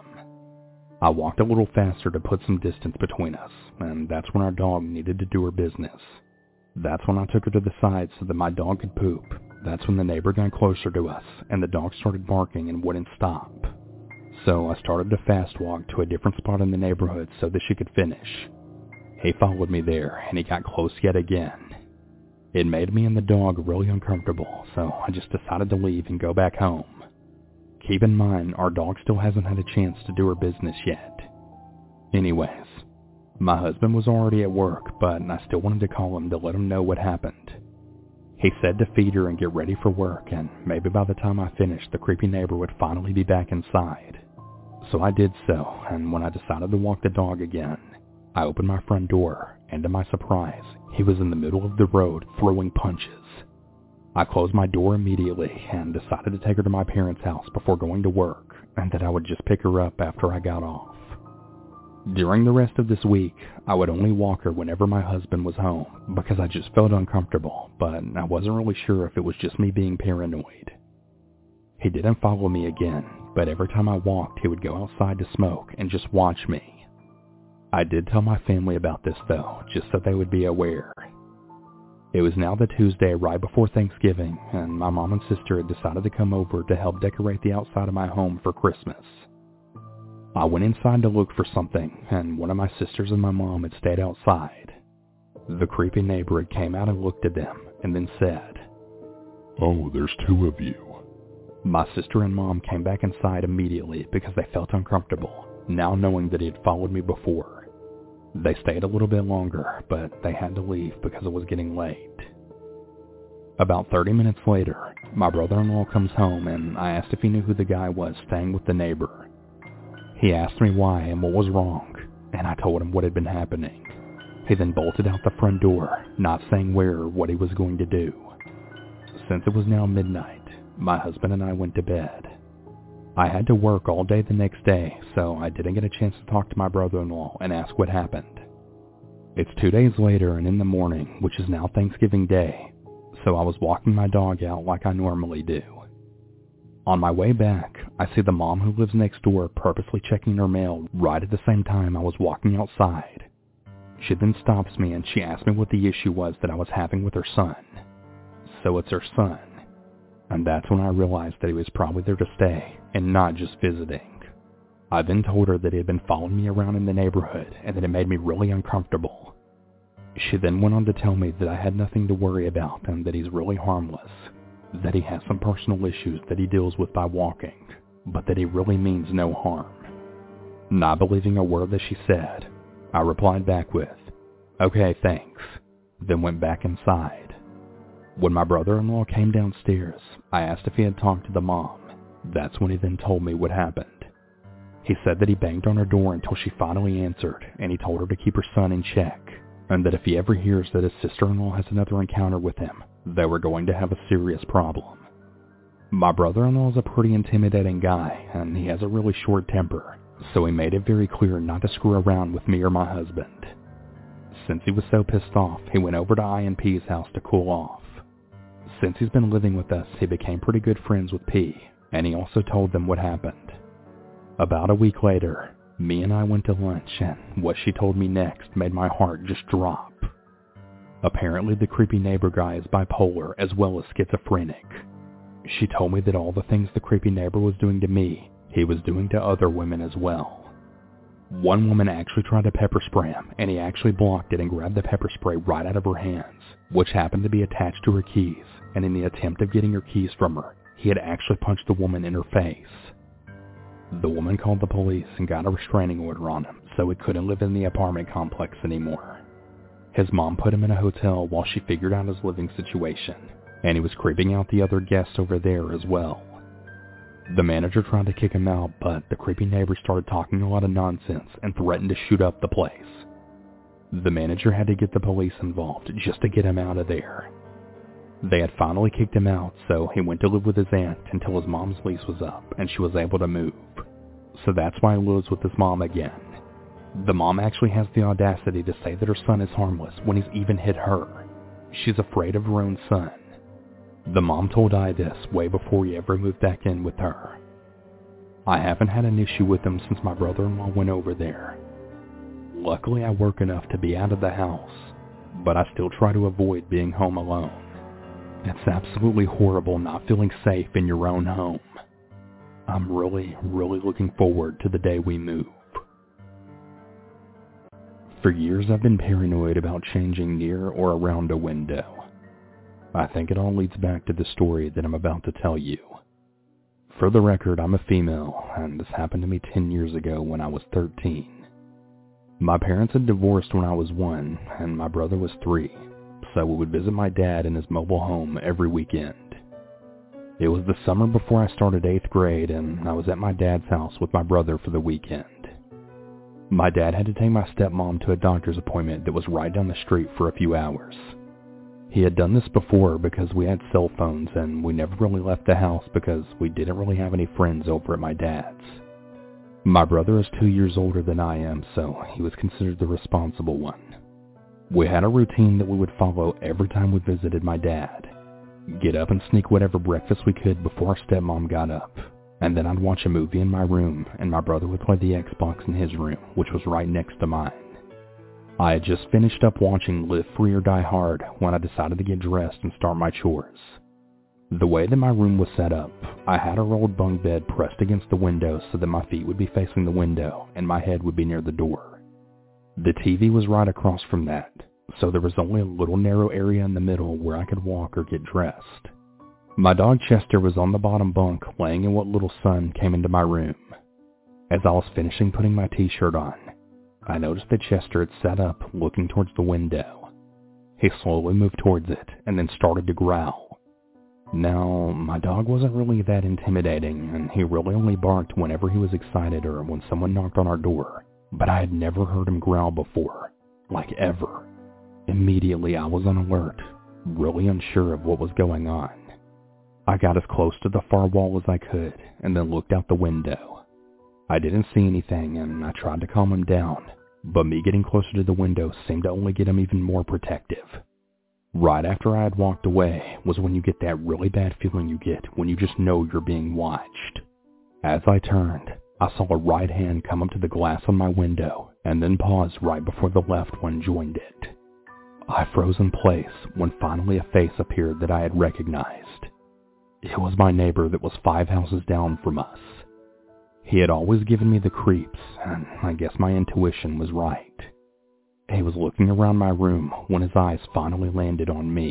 I walked a little faster to put some distance between us, and that's when our dog needed to do her business. That's when I took her to the side so that my dog could poop. That's when the neighbor got closer to us, and the dog started barking and wouldn't stop. So I started a fast walk to a different spot in the neighborhood so that she could finish. He followed me there, and he got close yet again. It made me and the dog really uncomfortable, so I just decided to leave and go back home. Keep in mind, our dog still hasn't had a chance to do her business yet. Anyways, my husband was already at work, but I still wanted to call him to let him know what happened. He said to feed her and get ready for work, and maybe by the time I finished, the creepy neighbor would finally be back inside. So I did so, and when I decided to walk the dog again, I opened my front door, and to my surprise, he was in the middle of the road throwing punches. I closed my door immediately and decided to take her to my parents' house before going to work, and that I would just pick her up after I got off. During the rest of this week, I would only walk her whenever my husband was home because I just felt uncomfortable, but I wasn't really sure if it was just me being paranoid. He didn't follow me again, but every time I walked, he would go outside to smoke and just watch me. I did tell my family about this though, just so they would be aware. It was now the Tuesday right before Thanksgiving, and my mom and sister had decided to come over to help decorate the outside of my home for Christmas. I went inside to look for something, and one of my sisters and my mom had stayed outside. The creepy neighbor had came out and looked at them, and then said, "Oh, there's two of you." My sister and mom came back inside immediately because they felt uncomfortable, now knowing that he had followed me before. They stayed a little bit longer, but they had to leave because it was getting late. About 30 minutes later, my brother-in-law comes home, and I asked if he knew who the guy was staying with the neighbor. He asked me why and what was wrong, and I told him what had been happening. He then bolted out the front door, not saying where or what he was going to do. Since it was now midnight, my husband and I went to bed. I had to work all day the next day, so I didn't get a chance to talk to my brother-in-law and ask what happened. It's 2 days later and in the morning, which is now Thanksgiving Day, so I was walking my dog out like I normally do. On my way back, I see the mom who lives next door purposely checking her mail right at the same time I was walking outside. She then stops me and she asks me what the issue was that I was having with her son. So it's her son. And that's when I realized that he was probably there to stay and not just visiting. I then told her that he had been following me around in the neighborhood and that it made me really uncomfortable. She then went on to tell me that I had nothing to worry about and that he's really harmless, that he has some personal issues that he deals with by walking, but that he really means no harm. Not believing a word that she said, I replied back with, "Okay, thanks," then went back inside. When my brother-in-law came downstairs, I asked if he had talked to the mom. That's when he then told me what happened. He said that he banged on her door until she finally answered, and he told her to keep her son in check, and that if he ever hears that his sister-in-law has another encounter with him, they were going to have a serious problem. My brother-in-law is a pretty intimidating guy, and he has a really short temper, so he made it very clear not to screw around with me or my husband. Since he was so pissed off, he went over to INP's house to cool off. Since he's been living with us, he became pretty good friends with P, and he also told them what happened. About a week later, me and I went to lunch, and what she told me next made my heart just drop. Apparently the creepy neighbor guy is bipolar as well as schizophrenic. She told me that all the things the creepy neighbor was doing to me, he was doing to other women as well. One woman actually tried to pepper spray him, and he actually blocked it and grabbed the pepper spray right out of her hands, which happened to be attached to her keys, and in the attempt of getting her keys from her, he had actually punched the woman in her face. The woman called the police and got a restraining order on him, so he couldn't live in the apartment complex anymore. His mom put him in a hotel while she figured out his living situation, and he was creeping out the other guests over there as well. The manager tried to kick him out, but the creepy neighbor started talking a lot of nonsense and threatened to shoot up the place. The manager had to get the police involved just to get him out of there. They had finally kicked him out, so he went to live with his aunt until his mom's lease was up and she was able to move. So that's why he lives with his mom again. The mom actually has the audacity to say that her son is harmless when he's even hit her. She's afraid of her own son. The mom told I this way before he ever moved back in with her. I haven't had an issue with him since my brother-in-law went over there. Luckily I work enough to be out of the house, but I still try to avoid being home alone. It's absolutely horrible not feeling safe in your own home. I'm really looking forward to the day we move. For years I've been paranoid about changing near or around a window. I think it all leads back to the story that I'm about to tell you. For the record, I'm a female, and this happened to me 10 years ago when I was 13. My parents had divorced when I was 1, and my brother was 3, so we would visit my dad in his mobile home every weekend. It was the summer before I started 8th grade, and I was at my dad's house with my brother for the weekend. My dad had to take my stepmom to a doctor's appointment that was right down the street for a few hours. He had done this before because we had cell phones and we never really left the house because we didn't really have any friends over at my dad's. My brother is 2 years older than I am, so he was considered the responsible one. We had a routine that we would follow every time we visited my dad. Get up and sneak whatever breakfast we could before our stepmom got up, and then I'd watch a movie in my room and my brother would play the Xbox in his room, which was right next to mine. I had just finished up watching Live Free or Die Hard when I decided to get dressed and start my chores. The way that my room was set up, I had a rolled bunk bed pressed against the window so that my feet would be facing the window and my head would be near the door. The TV was right across from that, so there was only a little narrow area in the middle where I could walk or get dressed. My dog Chester was on the bottom bunk laying in what little sun came into my room. As I was finishing putting my t-shirt on, I noticed that Chester had sat up looking towards the window. He slowly moved towards it and then started to growl. Now, my dog wasn't really that intimidating, and he really only barked whenever he was excited or when someone knocked on our door, but I had never heard him growl before, like ever. Immediately I was on alert, really unsure of what was going on. I got as close to the far wall as I could and then looked out the window. I didn't see anything and I tried to calm him down, but me getting closer to the window seemed to only get him even more protective. Right after I had walked away was when you get that really bad feeling you get when you just know you're being watched. As I turned, I saw a right hand come up to the glass on my window and then pause right before the left one joined it. I froze in place when finally a face appeared that I had recognized. It was my neighbor that was 5 houses down from us. He had always given me the creeps, and I guess my intuition was right. He was looking around my room when his eyes finally landed on me.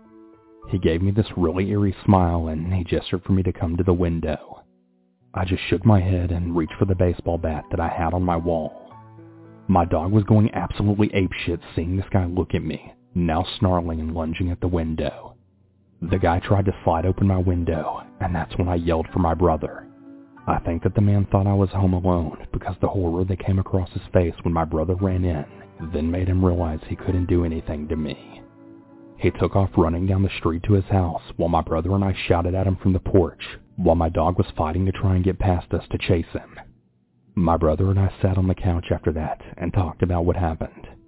He gave me this really eerie smile and he gestured for me to come to the window. I just shook my head and reached for the baseball bat that I had on my wall. My dog was going absolutely apeshit seeing this guy look at me, now snarling and lunging at the window. The guy tried to slide open my window, and that's when I yelled for my brother. I think that the man thought I was home alone because the horror that came across his face when my brother ran in then made him realize he couldn't do anything to me. He took off running down the street to his house while my brother and I shouted at him from the porch while my dog was fighting to try and get past us to chase him. My brother and I sat on the couch after that and talked about what happened.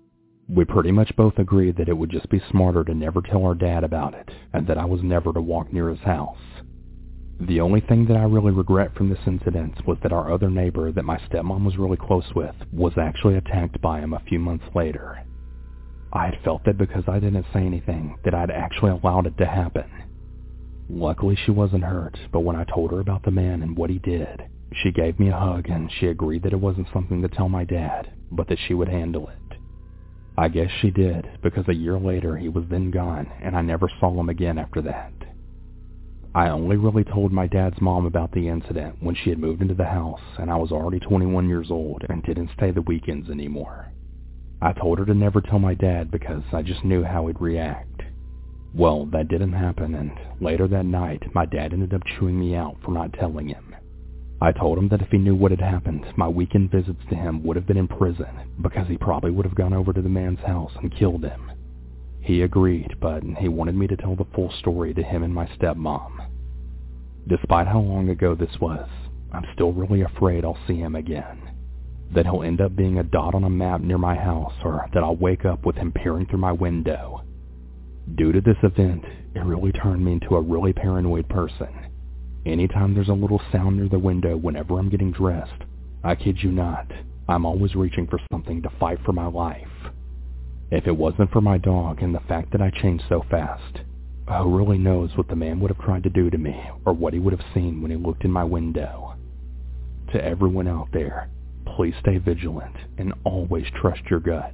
We pretty much both agreed that it would just be smarter to never tell our dad about it, and that I was never to walk near his house. The only thing that I really regret from this incident was that our other neighbor that my stepmom was really close with was actually attacked by him a few months later. I had felt that because I didn't say anything, that I'd actually allowed it to happen. Luckily she wasn't hurt, but when I told her about the man and what he did, she gave me a hug and she agreed that it wasn't something to tell my dad, but that she would handle it. I guess she did, because a year later he was then gone and I never saw him again after that. I only really told my dad's mom about the incident when she had moved into the house and I was already 21 years old and didn't stay the weekends anymore. I told her to never tell my dad because I just knew how he'd react. Well, that didn't happen, and later that night, my dad ended up chewing me out for not telling him. I told him that if he knew what had happened, my weekend visits to him would have been in prison because he probably would have gone over to the man's house and killed him. He agreed, but he wanted me to tell the full story to him and my stepmom. Despite how long ago this was, I'm still really afraid I'll see him again. That he'll end up being a dot on a map near my house, or that I'll wake up with him peering through my window. Due to this event, it really turned me into a really paranoid person. Anytime there's a little sound near the window whenever I'm getting dressed, I kid you not, I'm always reaching for something to fight for my life. If it wasn't for my dog and the fact that I changed so fast, who really knows what the man would have tried to do to me or what he would have seen when he looked in my window. To everyone out there, please stay vigilant and always trust your gut.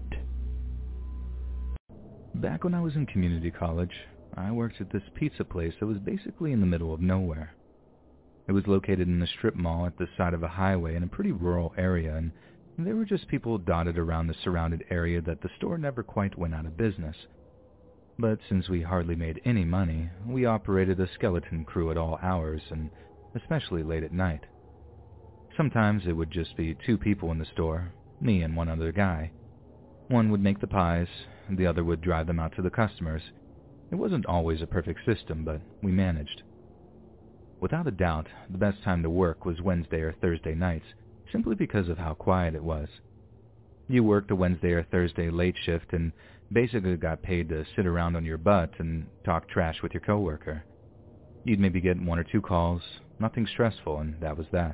Back when I was in community college, I worked at this pizza place that was basically in the middle of nowhere. It was located in a strip mall at the side of a highway in a pretty rural area, and there were just people dotted around the surrounded area that the store never quite went out of business. But since we hardly made any money, we operated a skeleton crew at all hours, and especially late at night. Sometimes it would just be 2 people in the store, me and one other guy. One would make the pies, and the other would drive them out to the customers. It wasn't always a perfect system, but we managed. Without a doubt, the best time to work was Wednesday or Thursday nights, simply because of how quiet it was. You worked a Wednesday or Thursday late shift and basically got paid to sit around on your butt and talk trash with your coworker. You'd maybe get 1 or 2 calls, nothing stressful, and that was that.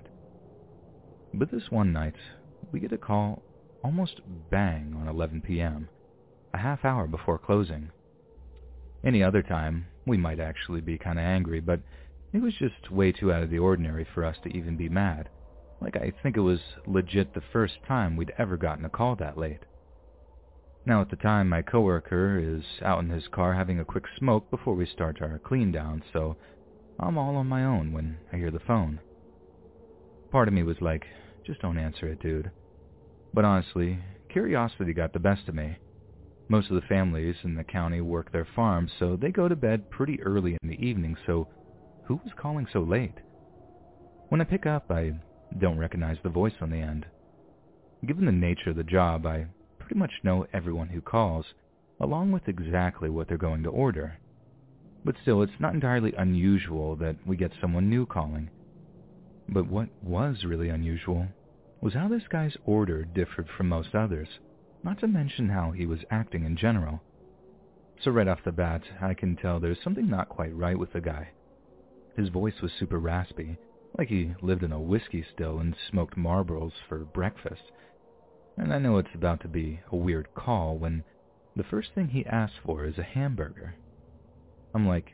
But this one night, we get a call almost bang on 11 p.m., a half hour before closing. Any other time, we might actually be kind of angry, but it was just way too out of the ordinary for us to even be mad. Like, I think it was legit the first time we'd ever gotten a call that late. Now, at the time, my coworker is out in his car having a quick smoke before we start our clean down, so I'm all on my own when I hear the phone. Part of me was like, just don't answer it, dude. But honestly, curiosity got the best of me. Most of the families in the county work their farms, so they go to bed pretty early in the evening, so who was calling so late? When I pick up, I don't recognize the voice on the end. Given the nature of the job, I pretty much know everyone who calls, along with exactly what they're going to order. But still, it's not entirely unusual that we get someone new calling. But what was really unusual was how this guy's order differed from most others, not to mention how he was acting in general. So right off the bat, I can tell there's something not quite right with the guy. His voice was super raspy, like he lived in a whiskey still and smoked Marlboros for breakfast. And I know it's about to be a weird call when the first thing he asks for is a hamburger. I'm like,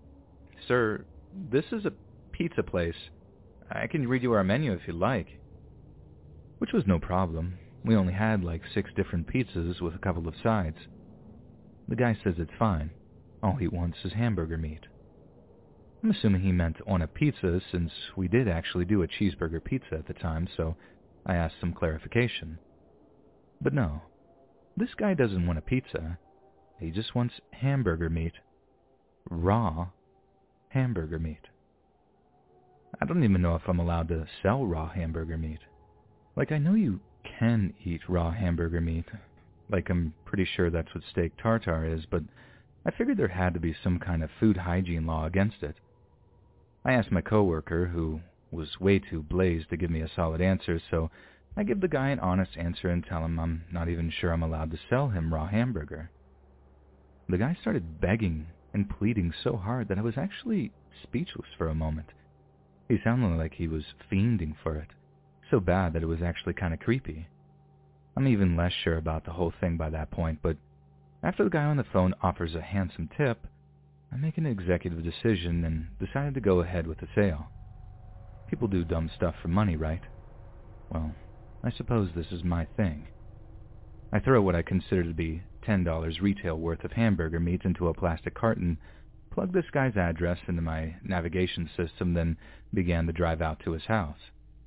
"Sir, this is a pizza place. I can read you our menu if you like." Which was no problem. We only had like 6 different pizzas with a couple of sides. The guy says it's fine. All he wants is hamburger meat. I'm assuming he meant on a pizza since we did actually do a cheeseburger pizza at the time, so I asked some clarification. But no, this guy doesn't want a pizza. He just wants hamburger meat. Raw hamburger meat. I don't even know if I'm allowed to sell raw hamburger meat. Like, I know you can eat raw hamburger meat. Like, I'm pretty sure that's what steak tartare is, but I figured there had to be some kind of food hygiene law against it. I asked my coworker, who was way too blazed to give me a solid answer, so I give the guy an honest answer and tell him I'm not even sure I'm allowed to sell him raw hamburger. The guy started begging and pleading so hard that I was actually speechless for a moment. He sounded like he was fiending for it, so bad that it was actually kind of creepy. I'm even less sure about the whole thing by that point, but after the guy on the phone offers a handsome tip, I make an executive decision and decided to go ahead with the sale. People do dumb stuff for money, right? Well, I suppose this is my thing. I throw what I consider to be $10 retail worth of hamburger meat into a plastic carton, plug this guy's address into my navigation system, then began the drive out to his house.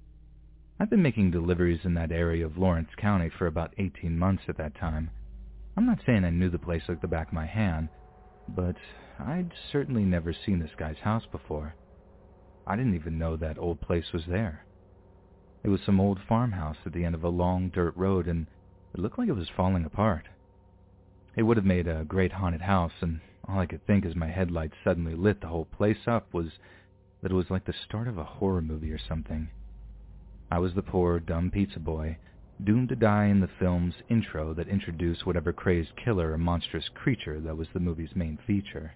I've been making deliveries in that area of Lawrence County for about 18 months at that time. I'm not saying I knew the place like the back of my hand, but I'd certainly never seen this guy's house before. I didn't even know that old place was there. It was some old farmhouse at the end of a long dirt road, and it looked like it was falling apart. It would have made a great haunted house, and all I could think as my headlights suddenly lit the whole place up was that it was like the start of a horror movie or something. I was the poor, dumb pizza boy, doomed to die in the film's intro that introduced whatever crazed killer or monstrous creature that was the movie's main feature.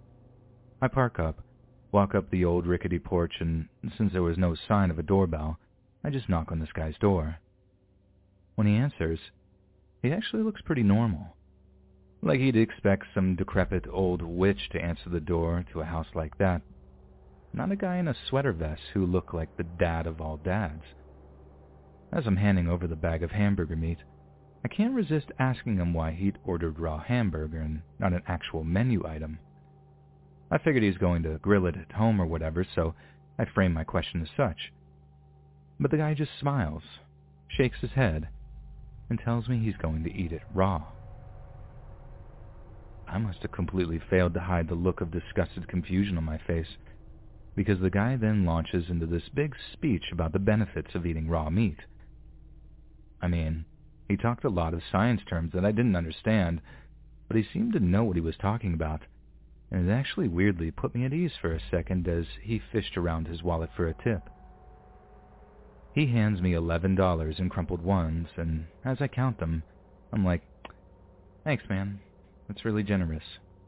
I park up, walk up the old rickety porch, and since there was no sign of a doorbell, I just knock on this guy's door. When he answers, he actually looks pretty normal. Like he'd expect some decrepit old witch to answer the door to a house like that. Not a guy in a sweater vest who looked like the dad of all dads. As I'm handing over the bag of hamburger meat, I can't resist asking him why he'd ordered raw hamburger and not an actual menu item. I figured he's going to grill it at home or whatever, so I frame my question as such. But the guy just smiles, shakes his head, and tells me he's going to eat it raw. I must have completely failed to hide the look of disgusted confusion on my face, because the guy then launches into this big speech about the benefits of eating raw meat. I mean, he talked a lot of science terms that I didn't understand, but he seemed to know what he was talking about, and it actually weirdly put me at ease for a second as he fished around his wallet for a tip. He hands me $11 in crumpled ones, and as I count them, I'm like, "Thanks, man. That's really generous."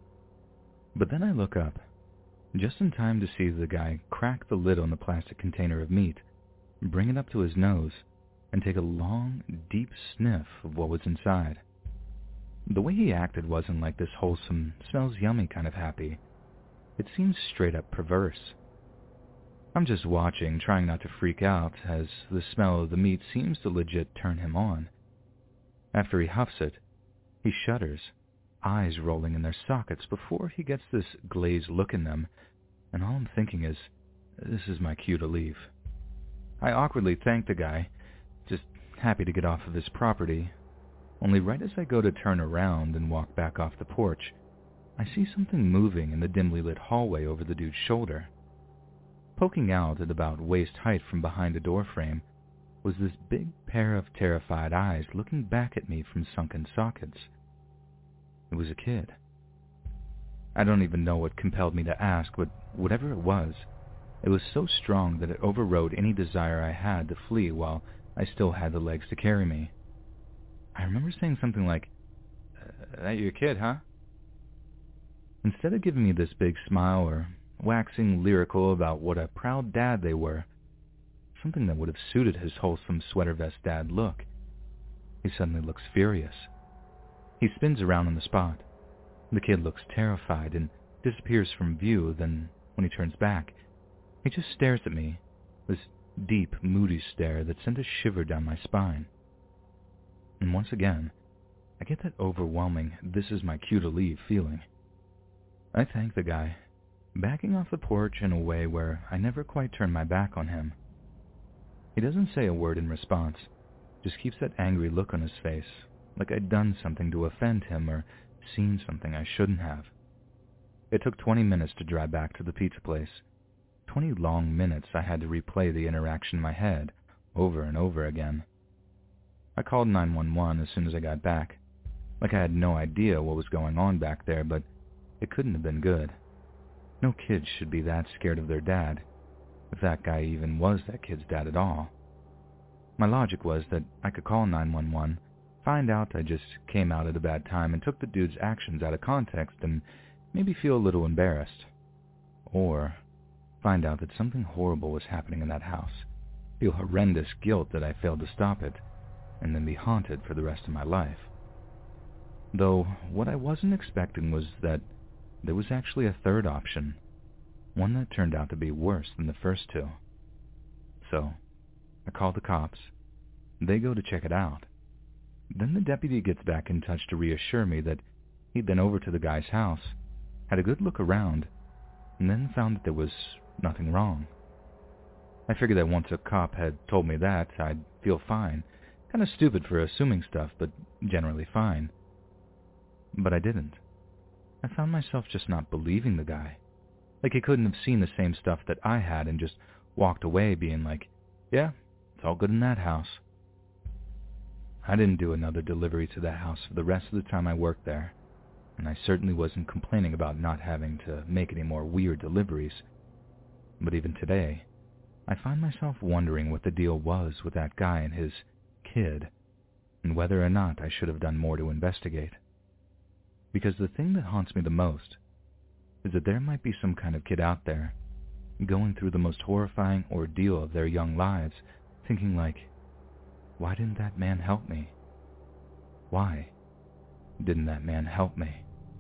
But then I look up, just in time to see the guy crack the lid on the plastic container of meat, bring it up to his nose, and take a long, deep sniff of what was inside. The way he acted wasn't like this wholesome, smells yummy kind of happy. It seemed straight up perverse. I'm just watching, trying not to freak out, as the smell of the meat seems to legit turn him on. After he huffs it, he shudders, eyes rolling in their sockets before he gets this glazed look in them, and all I'm thinking is, this is my cue to leave. I awkwardly thank the guy, just happy to get off of his property, only right as I go to turn around and walk back off the porch, I see something moving in the dimly lit hallway over the dude's shoulder. Poking out at about waist height from behind a doorframe was this big pair of terrified eyes looking back at me from sunken sockets. It was a kid. I don't even know what compelled me to ask, but whatever it was so strong that it overrode any desire I had to flee while I still had the legs to carry me. I remember saying something like, "That your kid, huh?" Instead of giving me this big smile or waxing lyrical about what a proud dad they were, something that would have suited his wholesome sweater vest dad look, he suddenly looks furious. He spins around on the spot. The kid looks terrified and disappears from view, then when he turns back, he just stares at me, this deep, moody stare that sent a shiver down my spine. And once again, I get that overwhelming "this is my cue to leave" feeling. I thank the guy, backing off the porch in a way where I never quite turn my back on him. He doesn't say a word in response, just keeps that angry look on his face, like I'd done something to offend him or seen something I shouldn't have. It took 20 minutes to drive back to the pizza place. 20 long minutes I had to replay the interaction in my head, over and over again. I called 911 as soon as I got back. Like I had no idea what was going on back there, but it couldn't have been good. No kid should be that scared of their dad, if that guy even was that kid's dad at all. My logic was that I could call 911, find out I just came out at a bad time and took the dude's actions out of context and maybe feel a little embarrassed. Or find out that something horrible was happening in that house, feel horrendous guilt that I failed to stop it, and then be haunted for the rest of my life. Though what I wasn't expecting was that there was actually a third option, one that turned out to be worse than the first two. So I called the cops. They go to check it out. Then the deputy gets back in touch to reassure me that he'd been over to the guy's house, had a good look around, and then found that there was nothing wrong. I figured that once a cop had told me that, I'd feel fine. Kind of stupid for assuming stuff, but generally fine. But I didn't. I found myself just not believing the guy. Like he couldn't have seen the same stuff that I had and just walked away being like, yeah, it's all good in that house. I didn't do another delivery to that house for the rest of the time I worked there, and I certainly wasn't complaining about not having to make any more weird deliveries. But even today, I find myself wondering what the deal was with that guy and his kid, and whether or not I should have done more to investigate. Because the thing that haunts me the most is that there might be some kind of kid out there going through the most horrifying ordeal of their young lives, thinking like, why didn't that man help me? Why didn't that man help me?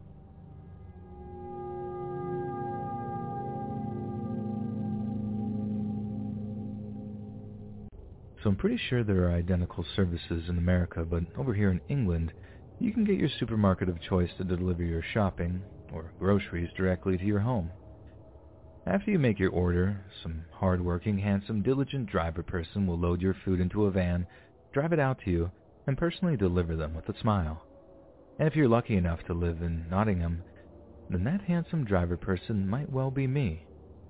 So I'm pretty sure there are identical services in America, but over here in England, you can get your supermarket of choice to deliver your shopping or groceries directly to your home. After you make your order, some hard-working, handsome, diligent driver person will load your food into a van, drive it out to you, and personally deliver them with a smile. And if you're lucky enough to live in Nottingham, then that handsome driver person might well be me.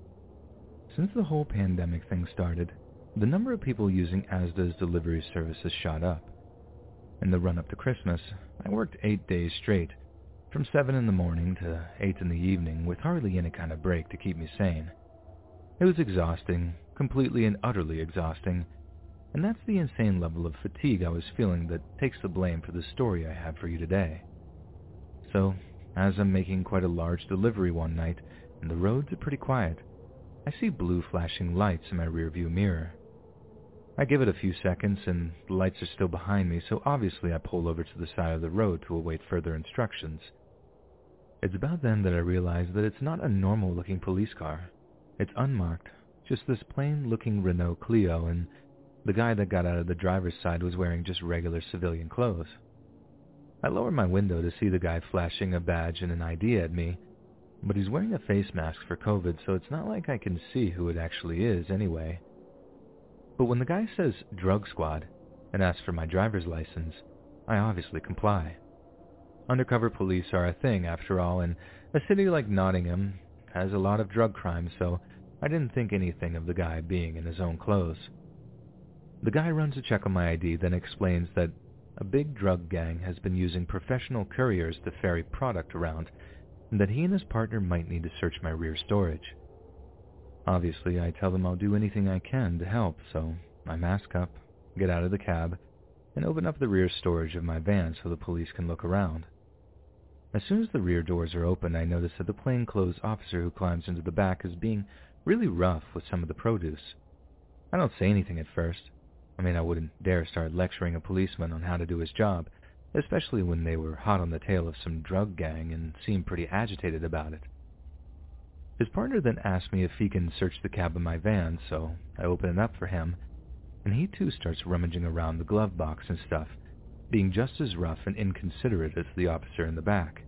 Since the whole pandemic thing started, the number of people using Asda's delivery services shot up. In the run-up to Christmas, I worked 8 days straight, from 7 in the morning to 8 in the evening, with hardly any kind of break to keep me sane. It was exhausting, completely and utterly exhausting, and that's the insane level of fatigue I was feeling that takes the blame for the story I have for you today. So, as I'm making quite a large delivery one night, and the roads are pretty quiet, I see blue flashing lights in my rearview mirror. I give it a few seconds, and the lights are still behind me, so obviously I pull over to the side of the road to await further instructions. It's about then that I realize that it's not a normal-looking police car. It's unmarked, just this plain-looking Renault Clio, and the guy that got out of the driver's side was wearing just regular civilian clothes. I lower my window to see the guy flashing a badge and an ID at me, but he's wearing a face mask for COVID, so it's not like I can see who it actually is anyway. But when the guy says drug squad and asks for my driver's license, I obviously comply. Undercover police are a thing after all, and a city like Nottingham has a lot of drug crime, so I didn't think anything of the guy being in his own clothes. The guy runs a check on my ID, then explains that a big drug gang has been using professional couriers to ferry product around, and that he and his partner might need to search my rear storage. Obviously, I tell them I'll do anything I can to help, so I mask up, get out of the cab, and open up the rear storage of my van so the police can look around. As soon as the rear doors are open, I notice that the plainclothes officer who climbs into the back is being really rough with some of the produce. I don't say anything at first. I mean, I wouldn't dare start lecturing a policeman on how to do his job, especially when they were hot on the tail of some drug gang and seemed pretty agitated about it. His partner then asks me if he can search the cab of my van, so I open it up for him, and he too starts rummaging around the glove box and stuff, being just as rough and inconsiderate as the officer in the back.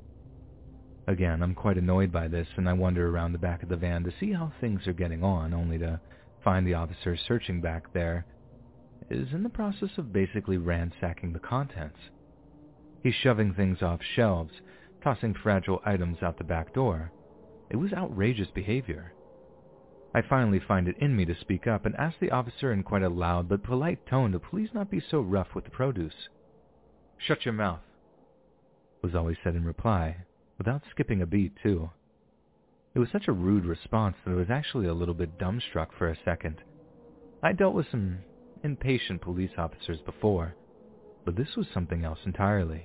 Again, I'm quite annoyed by this, and I wander around the back of the van to see how things are getting on, only to find the officer searching back there is in the process of basically ransacking the contents. He's shoving things off shelves, tossing fragile items out the back door. It was outrageous behavior. I finally find it in me to speak up and ask the officer in quite a loud but polite tone to please not be so rough with the produce. "Shut your mouth," was all he said in reply, without skipping a beat too. It was such a rude response that I was actually a little bit dumbstruck for a second. I dealt with some impatient police officers before, but this was something else entirely.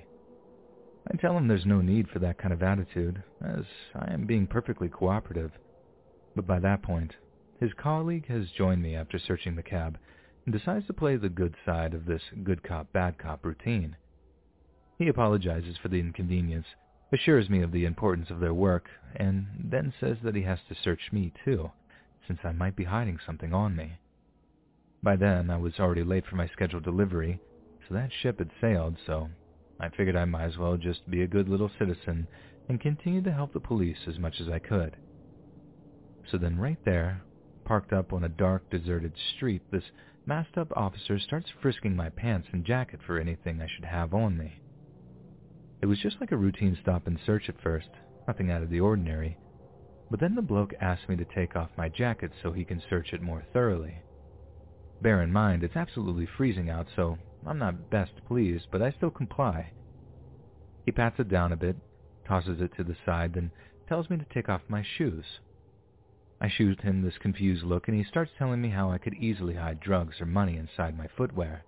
I tell him there's no need for that kind of attitude, as I am being perfectly cooperative. But by that point, his colleague has joined me after searching the cab and decides to play the good side of this good cop, bad cop routine. He apologizes for the inconvenience, assures me of the importance of their work, and then says that he has to search me too, since I might be hiding something on me. By then, I was already late for my scheduled delivery, so that ship had sailed, so I figured I might as well just be a good little citizen and continue to help the police as much as I could. So then right there, parked up on a dark, deserted street, this masked-up officer starts frisking my pants and jacket for anything I should have on me. It was just like a routine stop and search at first, nothing out of the ordinary, but then the bloke asked me to take off my jacket so he can search it more thoroughly. Bear in mind, it's absolutely freezing out, so I'm not best pleased, but I still comply. He pats it down a bit, tosses it to the side, then tells me to take off my shoes. I shoot him this confused look, and he starts telling me how I could easily hide drugs or money inside my footwear.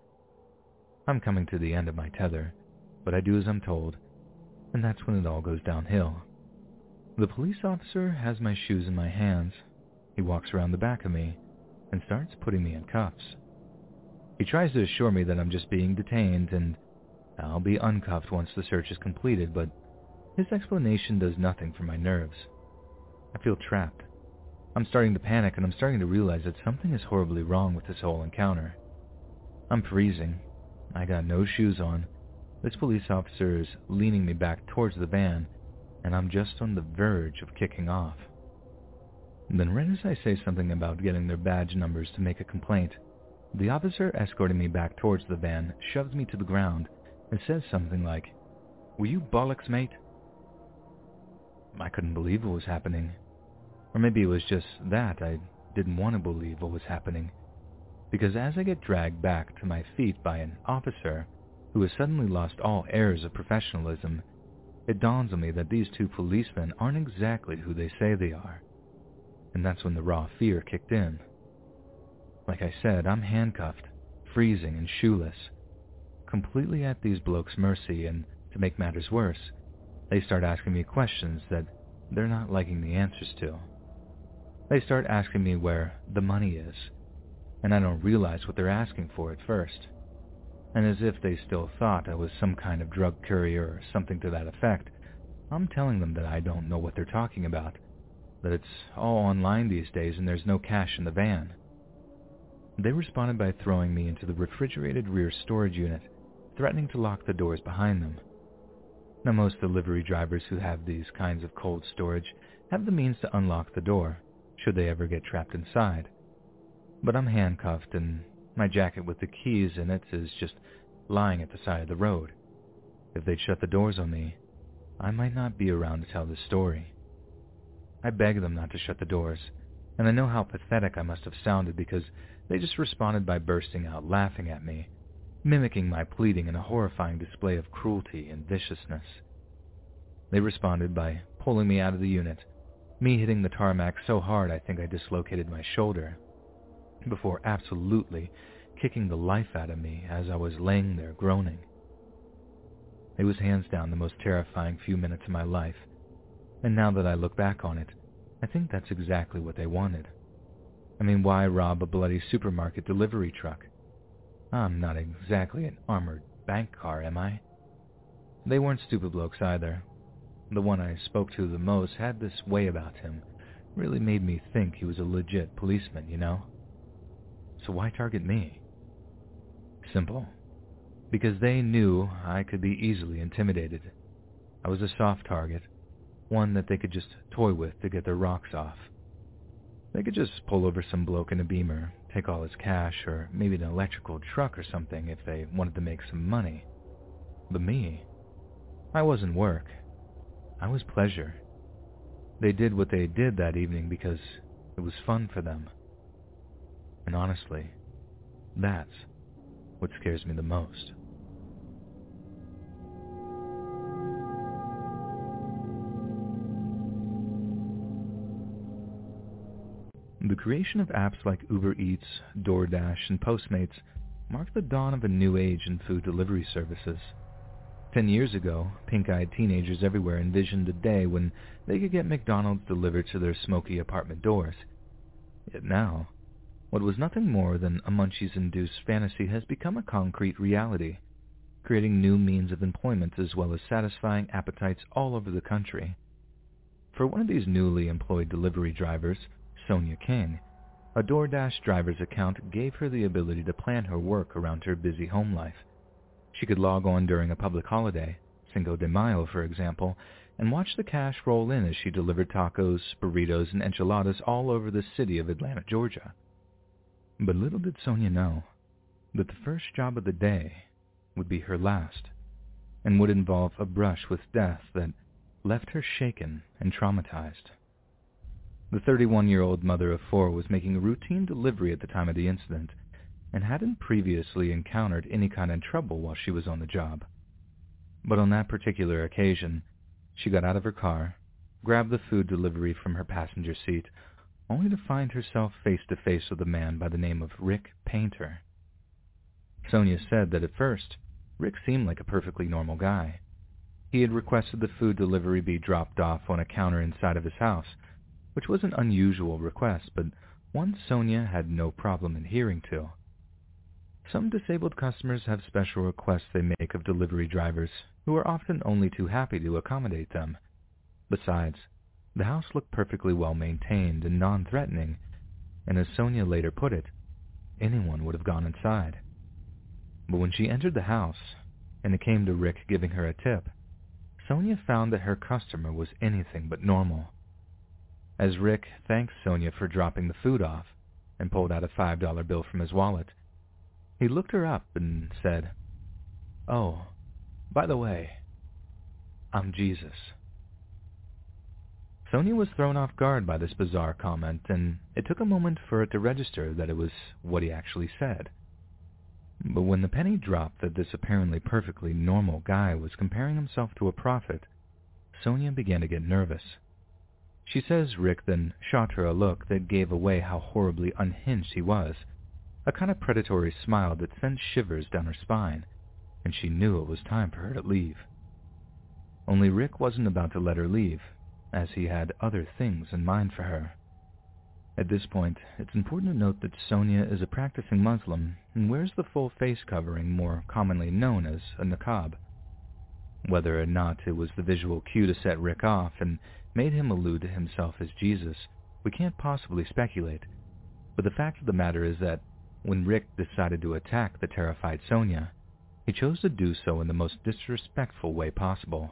I'm coming to the end of my tether, but I do as I'm told, and that's when it all goes downhill. The police officer has my shoes in my hands. He walks around the back of me and starts putting me in cuffs. He tries to assure me that I'm just being detained and I'll be uncuffed once the search is completed, but his explanation does nothing for my nerves. I feel trapped. I'm starting to panic, and I'm starting to realize that something is horribly wrong with this whole encounter. I'm freezing. I got no shoes on. This police officer is leaning me back towards the van, and I'm just on the verge of kicking off. And then right as I say something about getting their badge numbers to make a complaint, the officer escorting me back towards the van shoves me to the ground and says something like, "Were you bollocks, mate?" I couldn't believe what was happening. Or maybe it was just that I didn't want to believe what was happening. Because as I get dragged back to my feet by an officer who has suddenly lost all airs of professionalism, it dawns on me that these two policemen aren't exactly who they say they are. And that's when the raw fear kicked in. Like I said, I'm handcuffed, freezing and shoeless, completely at these blokes' mercy, and to make matters worse, they start asking me questions that they're not liking the answers to. They start asking me where the money is, and I don't realize what they're asking for at first. And as if they still thought I was some kind of drug courier or something to that effect, I'm telling them that I don't know what they're talking about, that it's all online these days and there's no cash in the van. They responded by throwing me into the refrigerated rear storage unit, threatening to lock the doors behind them. Now, most delivery drivers who have these kinds of cold storage have the means to unlock the door, should they ever get trapped inside. But I'm handcuffed, and my jacket with the keys in it is just lying at the side of the road. If they'd shut the doors on me, I might not be around to tell this story. I beg them not to shut the doors, and I know how pathetic I must have sounded because they just responded by bursting out laughing at me, mimicking my pleading in a horrifying display of cruelty and viciousness. They responded by pulling me out of the unit, me hitting the tarmac so hard I think I dislocated my shoulder, before absolutely kicking the life out of me as I was laying there groaning. It was hands down the most terrifying few minutes of my life, and now that I look back on it, I think that's exactly what they wanted. I mean, why rob a bloody supermarket delivery truck? I'm not exactly an armored bank car, am I? They weren't stupid blokes either. The one I spoke to the most had this way about him, really made me think he was a legit policeman, you know? So why target me? Simple. Because they knew I could be easily intimidated. I was a soft target, one that they could just toy with to get their rocks off. They could just pull over some bloke in a Beamer, take all his cash, or maybe an electrical truck or something if they wanted to make some money. But me, I wasn't work. I was pleasure. They did what they did that evening because it was fun for them. And honestly, that's what scares me the most. The creation of apps like Uber Eats, DoorDash, and Postmates marked the dawn of a new age in food delivery services. 10 years ago, pink-eyed teenagers everywhere envisioned a day when they could get McDonald's delivered to their smoky apartment doors. Yet now, what was nothing more than a Munchies-induced fantasy has become a concrete reality, creating new means of employment as well as satisfying appetites all over the country. For one of these newly employed delivery drivers, Sonia King, a DoorDash driver's account gave her the ability to plan her work around her busy home life. She could log on during a public holiday, Cinco de Mayo for example, and watch the cash roll in as she delivered tacos, burritos, and enchiladas all over the city of Atlanta, Georgia. But little did Sonia know that the first job of the day would be her last, and would involve a brush with death that left her shaken and traumatized. The 31-year-old mother of 4 was making a routine delivery at the time of the incident, and hadn't previously encountered any kind of trouble while she was on the job. But on that particular occasion, she got out of her car, grabbed the food delivery from her passenger seat, only to find herself face-to-face with a man by the name of Rick Painter. Sonia said that at first, Rick seemed like a perfectly normal guy. He had requested the food delivery be dropped off on a counter inside of his house, which was an unusual request, but one Sonia had no problem adhering to. Some disabled customers have special requests they make of delivery drivers, who are often only too happy to accommodate them. Besides, the house looked perfectly well maintained and non-threatening, and as Sonia later put it, anyone would have gone inside. But when she entered the house, and it came to Rick giving her a tip, Sonia found that her customer was anything but normal. As Rick thanked Sonia for dropping the food off and pulled out a $5 bill from his wallet, he looked her up and said, "Oh, by the way, I'm Jesus." Sonia was thrown off guard by this bizarre comment, and it took a moment for it to register that it was what he actually said. But when the penny dropped that this apparently perfectly normal guy was comparing himself to a prophet, Sonia began to get nervous. She says Rick then shot her a look that gave away how horribly unhinged he was, a kind of predatory smile that sent shivers down her spine, and she knew it was time for her to leave. Only Rick wasn't about to let her leave, as he had other things in mind for her. At this point, it's important to note that Sonia is a practicing Muslim and wears the full face covering more commonly known as a niqab. Whether or not it was the visual cue to set Rick off and made him allude to himself as Jesus, we can't possibly speculate, but the fact of the matter is that when Rick decided to attack the terrified Sonia, he chose to do so in the most disrespectful way possible.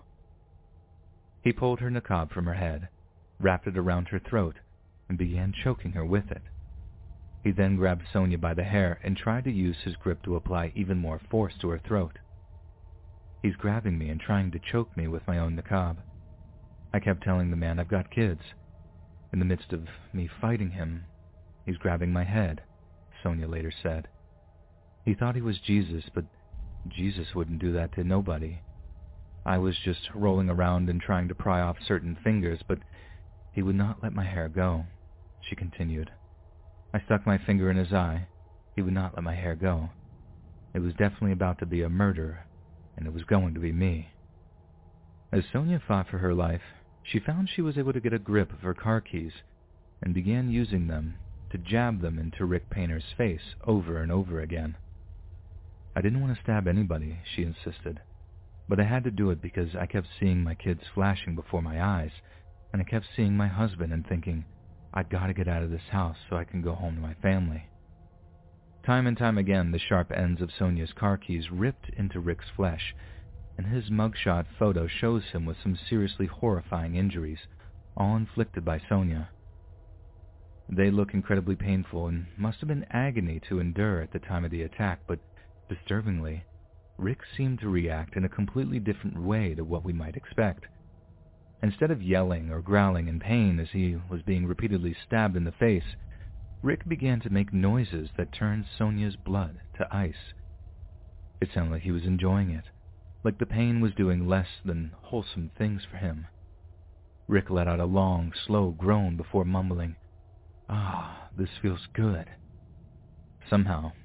He pulled her niqab from her head, wrapped it around her throat, and began choking her with it. He then grabbed Sonia by the hair and tried to use his grip to apply even more force to her throat. He's grabbing me and trying to choke me with my own niqab. I kept telling the man I've got kids. In the midst of me fighting him, he's grabbing my head, Sonia later said. He thought he was Jesus, but Jesus wouldn't do that to nobody. I was just rolling around and trying to pry off certain fingers, but he would not let my hair go, she continued. I stuck my finger in his eye. He would not let my hair go. It was definitely about to be a murder, and it was going to be me. As Sonia fought for her life, she found she was able to get a grip of her car keys and began using them to jab them into Rick Painter's face over and over again. I didn't want to stab anybody, she insisted, but I had to do it because I kept seeing my kids flashing before my eyes, and I kept seeing my husband and thinking, I've got to get out of this house so I can go home to my family. Time and time again, the sharp ends of Sonia's car keys ripped into Rick's flesh, and his mugshot photo shows him with some seriously horrifying injuries, all inflicted by Sonia. They look incredibly painful and must have been agony to endure at the time of the attack, but disturbingly, Rick seemed to react in a completely different way to what we might expect. Instead of yelling or growling in pain as he was being repeatedly stabbed in the face, Rick began to make noises that turned Sonia's blood to ice. It sounded like he was enjoying it, like the pain was doing less than wholesome things for him. Rick let out a long, slow groan before mumbling, "Ah, this feels good." Somehow,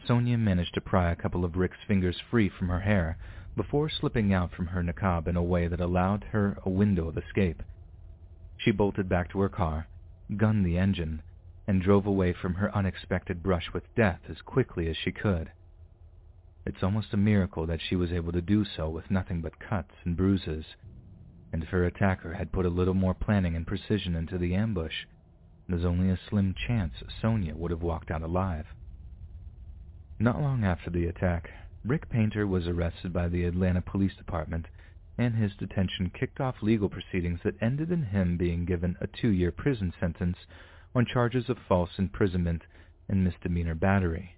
Sonia managed to pry a couple of Rick's fingers free from her hair before slipping out from her niqab in a way that allowed her a window of escape. She bolted back to her car, gunned the engine, and drove away from her unexpected brush with death as quickly as she could. It's almost a miracle that she was able to do so with nothing but cuts and bruises, and if her attacker had put a little more planning and precision into the ambush, there's only a slim chance Sonia would have walked out alive. Not long after the attack, Rick Painter was arrested by the Atlanta Police Department, and his detention kicked off legal proceedings that ended in him being given a 2-year prison sentence on charges of false imprisonment and misdemeanor battery.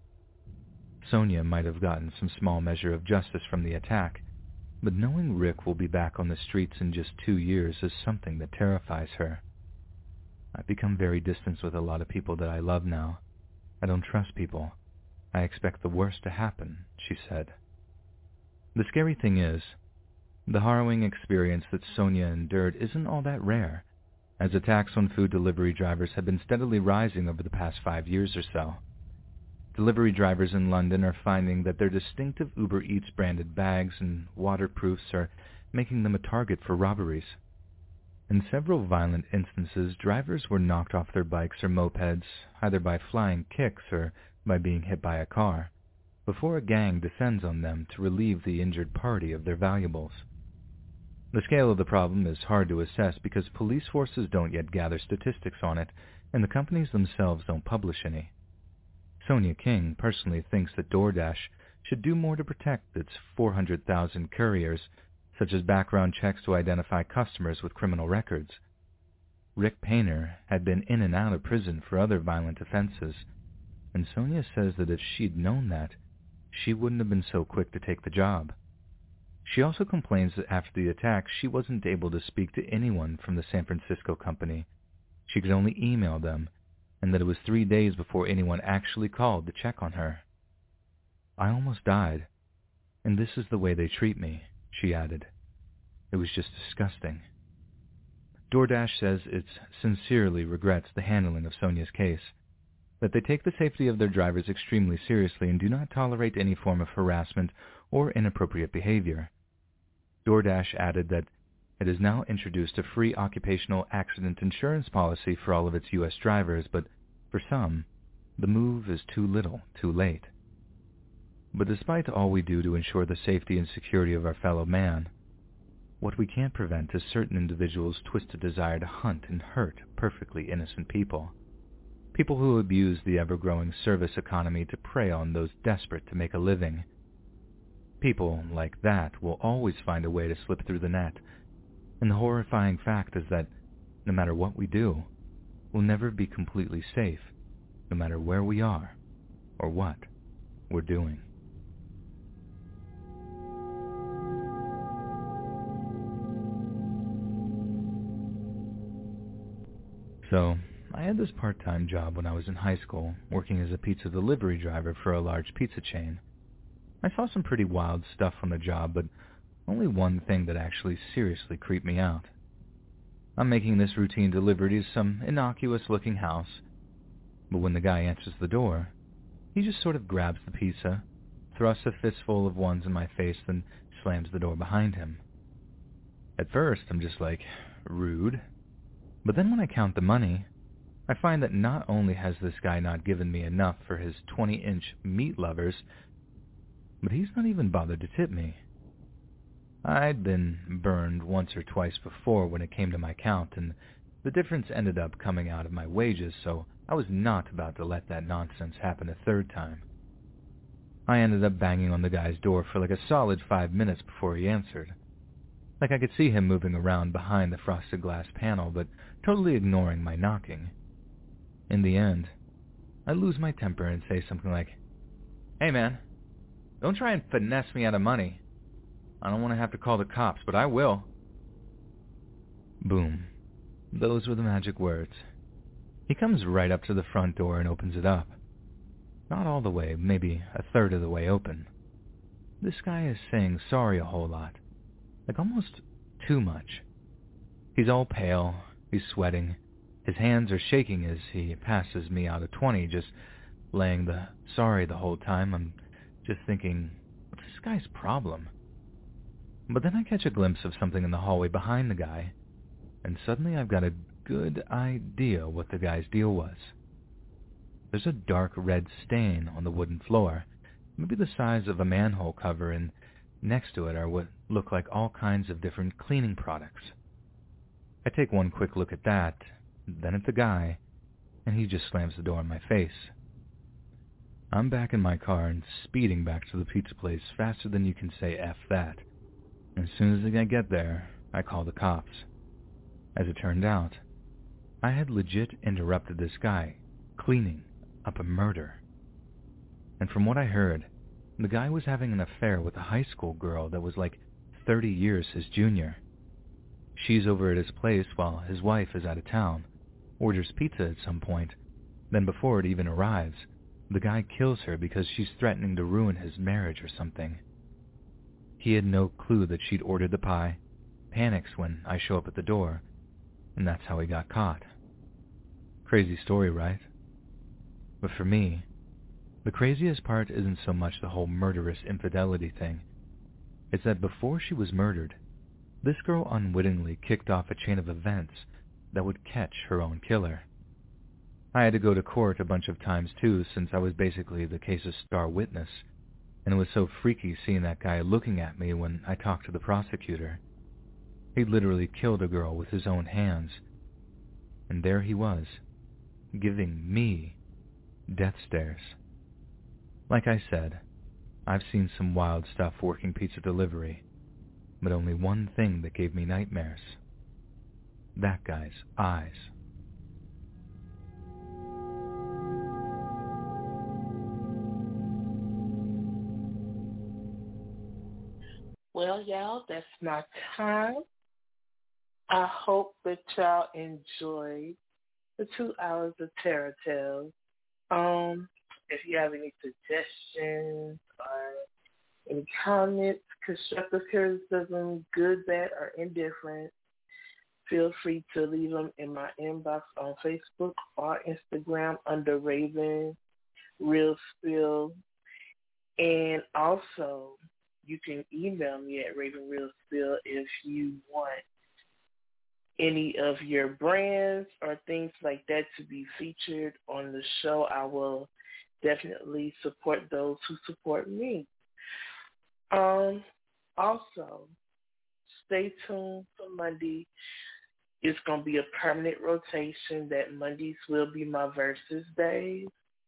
Sonia might have gotten some small measure of justice from the attack, but knowing Rick will be back on the streets in just 2 years is something that terrifies her. I've become very distant with a lot of people that I love now. I don't trust people. I expect the worst to happen, she said. The scary thing is, the harrowing experience that Sonia endured isn't all that rare, as attacks on food delivery drivers have been steadily rising over the past 5 years or so. Delivery drivers in London are finding that their distinctive Uber Eats branded bags and waterproofs are making them a target for robberies. In several violent instances, drivers were knocked off their bikes or mopeds, either by flying kicks or by being hit by a car, before a gang descends on them to relieve the injured party of their valuables. The scale of the problem is hard to assess because police forces don't yet gather statistics on it, and the companies themselves don't publish any. Sonia King personally thinks that DoorDash should do more to protect its 400,000 couriers, such as background checks to identify customers with criminal records. Rick Painter had been in and out of prison for other violent offenses, and Sonia says that if she'd known that, she wouldn't have been so quick to take the job. She also complains that after the attack, she wasn't able to speak to anyone from the San Francisco company. She could only email them, and that it was 3 days before anyone actually called to check on her. I almost died, and this is the way they treat me, she added. It was just disgusting. DoorDash says it sincerely regrets the handling of Sonia's case, that they take the safety of their drivers extremely seriously and do not tolerate any form of harassment or inappropriate behavior. DoorDash added that it has now introduced a free occupational accident insurance policy for all of its U.S. drivers, but for some, the move is too little, too late. But despite all we do to ensure the safety and security of our fellow man, what we can't prevent is certain individuals' twisted desire to hunt and hurt perfectly innocent people. People who abuse the ever-growing service economy to prey on those desperate to make a living. People like that will always find a way to slip through the net, and the horrifying fact is that no matter what we do, we'll never be completely safe, no matter where we are or what we're doing. So, I had this part-time job when I was in high school, working as a pizza delivery driver for a large pizza chain. I saw some pretty wild stuff on the job, but only one thing that actually seriously creeped me out. I'm making this routine delivery to some innocuous-looking house, but when the guy answers the door, he just sort of grabs the pizza, thrusts a fistful of ones in my face, then slams the door behind him. At first, I'm just like, rude. But then when I count the money, I find that not only has this guy not given me enough for his 20-inch meat lovers, but he's not even bothered to tip me. I'd been burned once or twice before when it came to my count, and the difference ended up coming out of my wages, so I was not about to let that nonsense happen a third time. I ended up banging on the guy's door for like a solid 5 minutes before he answered. Like I could see him moving around behind the frosted glass panel, but totally ignoring my knocking. In the end, I lose my temper and say something like, "Hey man, don't try and finesse me out of money. I don't want to have to call the cops, but I will." Boom. Those were the magic words. He comes right up to the front door and opens it up. Not all the way, maybe a third of the way open. This guy is saying sorry a whole lot. Like almost too much. He's all pale, he's sweating, his hands are shaking as he passes me out a 20, just laying sorry the whole time. I'm just thinking, what's this guy's problem? But then I catch a glimpse of something in the hallway behind the guy, and suddenly I've got a good idea what the guy's deal was. There's a dark red stain on the wooden floor, maybe the size of a manhole cover, and next to it are what look like all kinds of different cleaning products. I take one quick look at that, then at the guy, and he just slams the door in my face. I'm back in my car and speeding back to the pizza place faster than you can say F that. As soon as I get there, I call the cops. As it turned out, I had legit interrupted this guy cleaning up a murder. And from what I heard, the guy was having an affair with a high school girl that was like 30 years his junior. She's over at his place while his wife is out of town, orders pizza at some point. Then before it even arrives, the guy kills her because she's threatening to ruin his marriage or something. He had no clue that she'd ordered the pie, panics when I show up at the door, and that's how he got caught. Crazy story, right? But for me, the craziest part isn't so much the whole murderous infidelity thing. It's that before she was murdered, this girl unwittingly kicked off a chain of events that would catch her own killer. I had to go to court a bunch of times too, since I was basically the case's star witness, and it was so freaky seeing that guy looking at me when I talked to the prosecutor. He'd literally killed a girl with his own hands, and there he was, giving me death stares. Like I said, I've seen some wild stuff working pizza delivery, but only one thing that gave me nightmares. That guy's eyes. Well, y'all, that's my time. I hope that y'all enjoyed the 2 hours of Terror Tales. If you have any suggestions or any comments, constructive criticism, good, bad, or indifferent, feel free to leave them in my inbox on Facebook or Instagram under Raven Real Spill. And also, you can email me at Raven Real Spill if you want any of your brands or things like that to be featured on the show. I will definitely support those who support me. Also, stay tuned for Monday. It's going to be a permanent rotation that Mondays will be my versus days.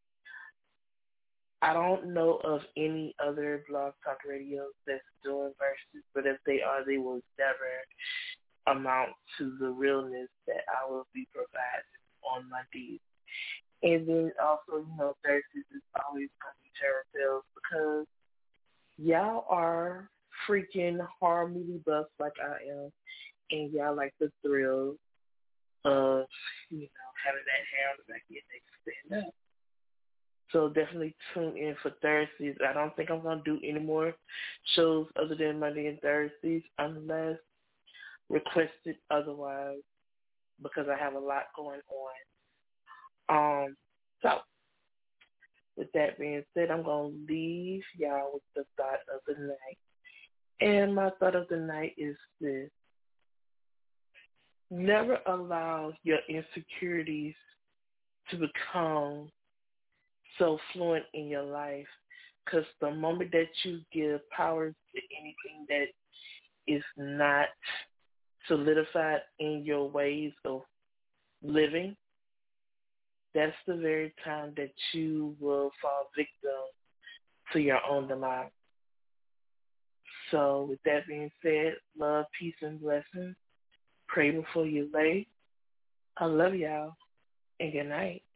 I don't know of any other blog talk radios that's doing verses, but if they are, they will never amount to the realness that I will be providing on Mondays. And then also, Thursdays is always going to be Terror Tales because y'all are freaking horror movie buffs like I am, and y'all like the thrill of, having that hair on the back of your neck stand up. So definitely tune in for Thursdays. I don't think I'm going to do any more shows other than Monday and Thursdays unless requested otherwise because I have a lot going on. So with that being said, I'm going to leave y'all with the thought of the night. And my thought of the night is this. Never allow your insecurities to become so fluent in your life, because the moment that you give power to anything that is not solidified in your ways of living, that's the very time that you will fall victim to your own demise. So with that being said, love, peace, and blessings. Pray before you lay. I love y'all, and good night.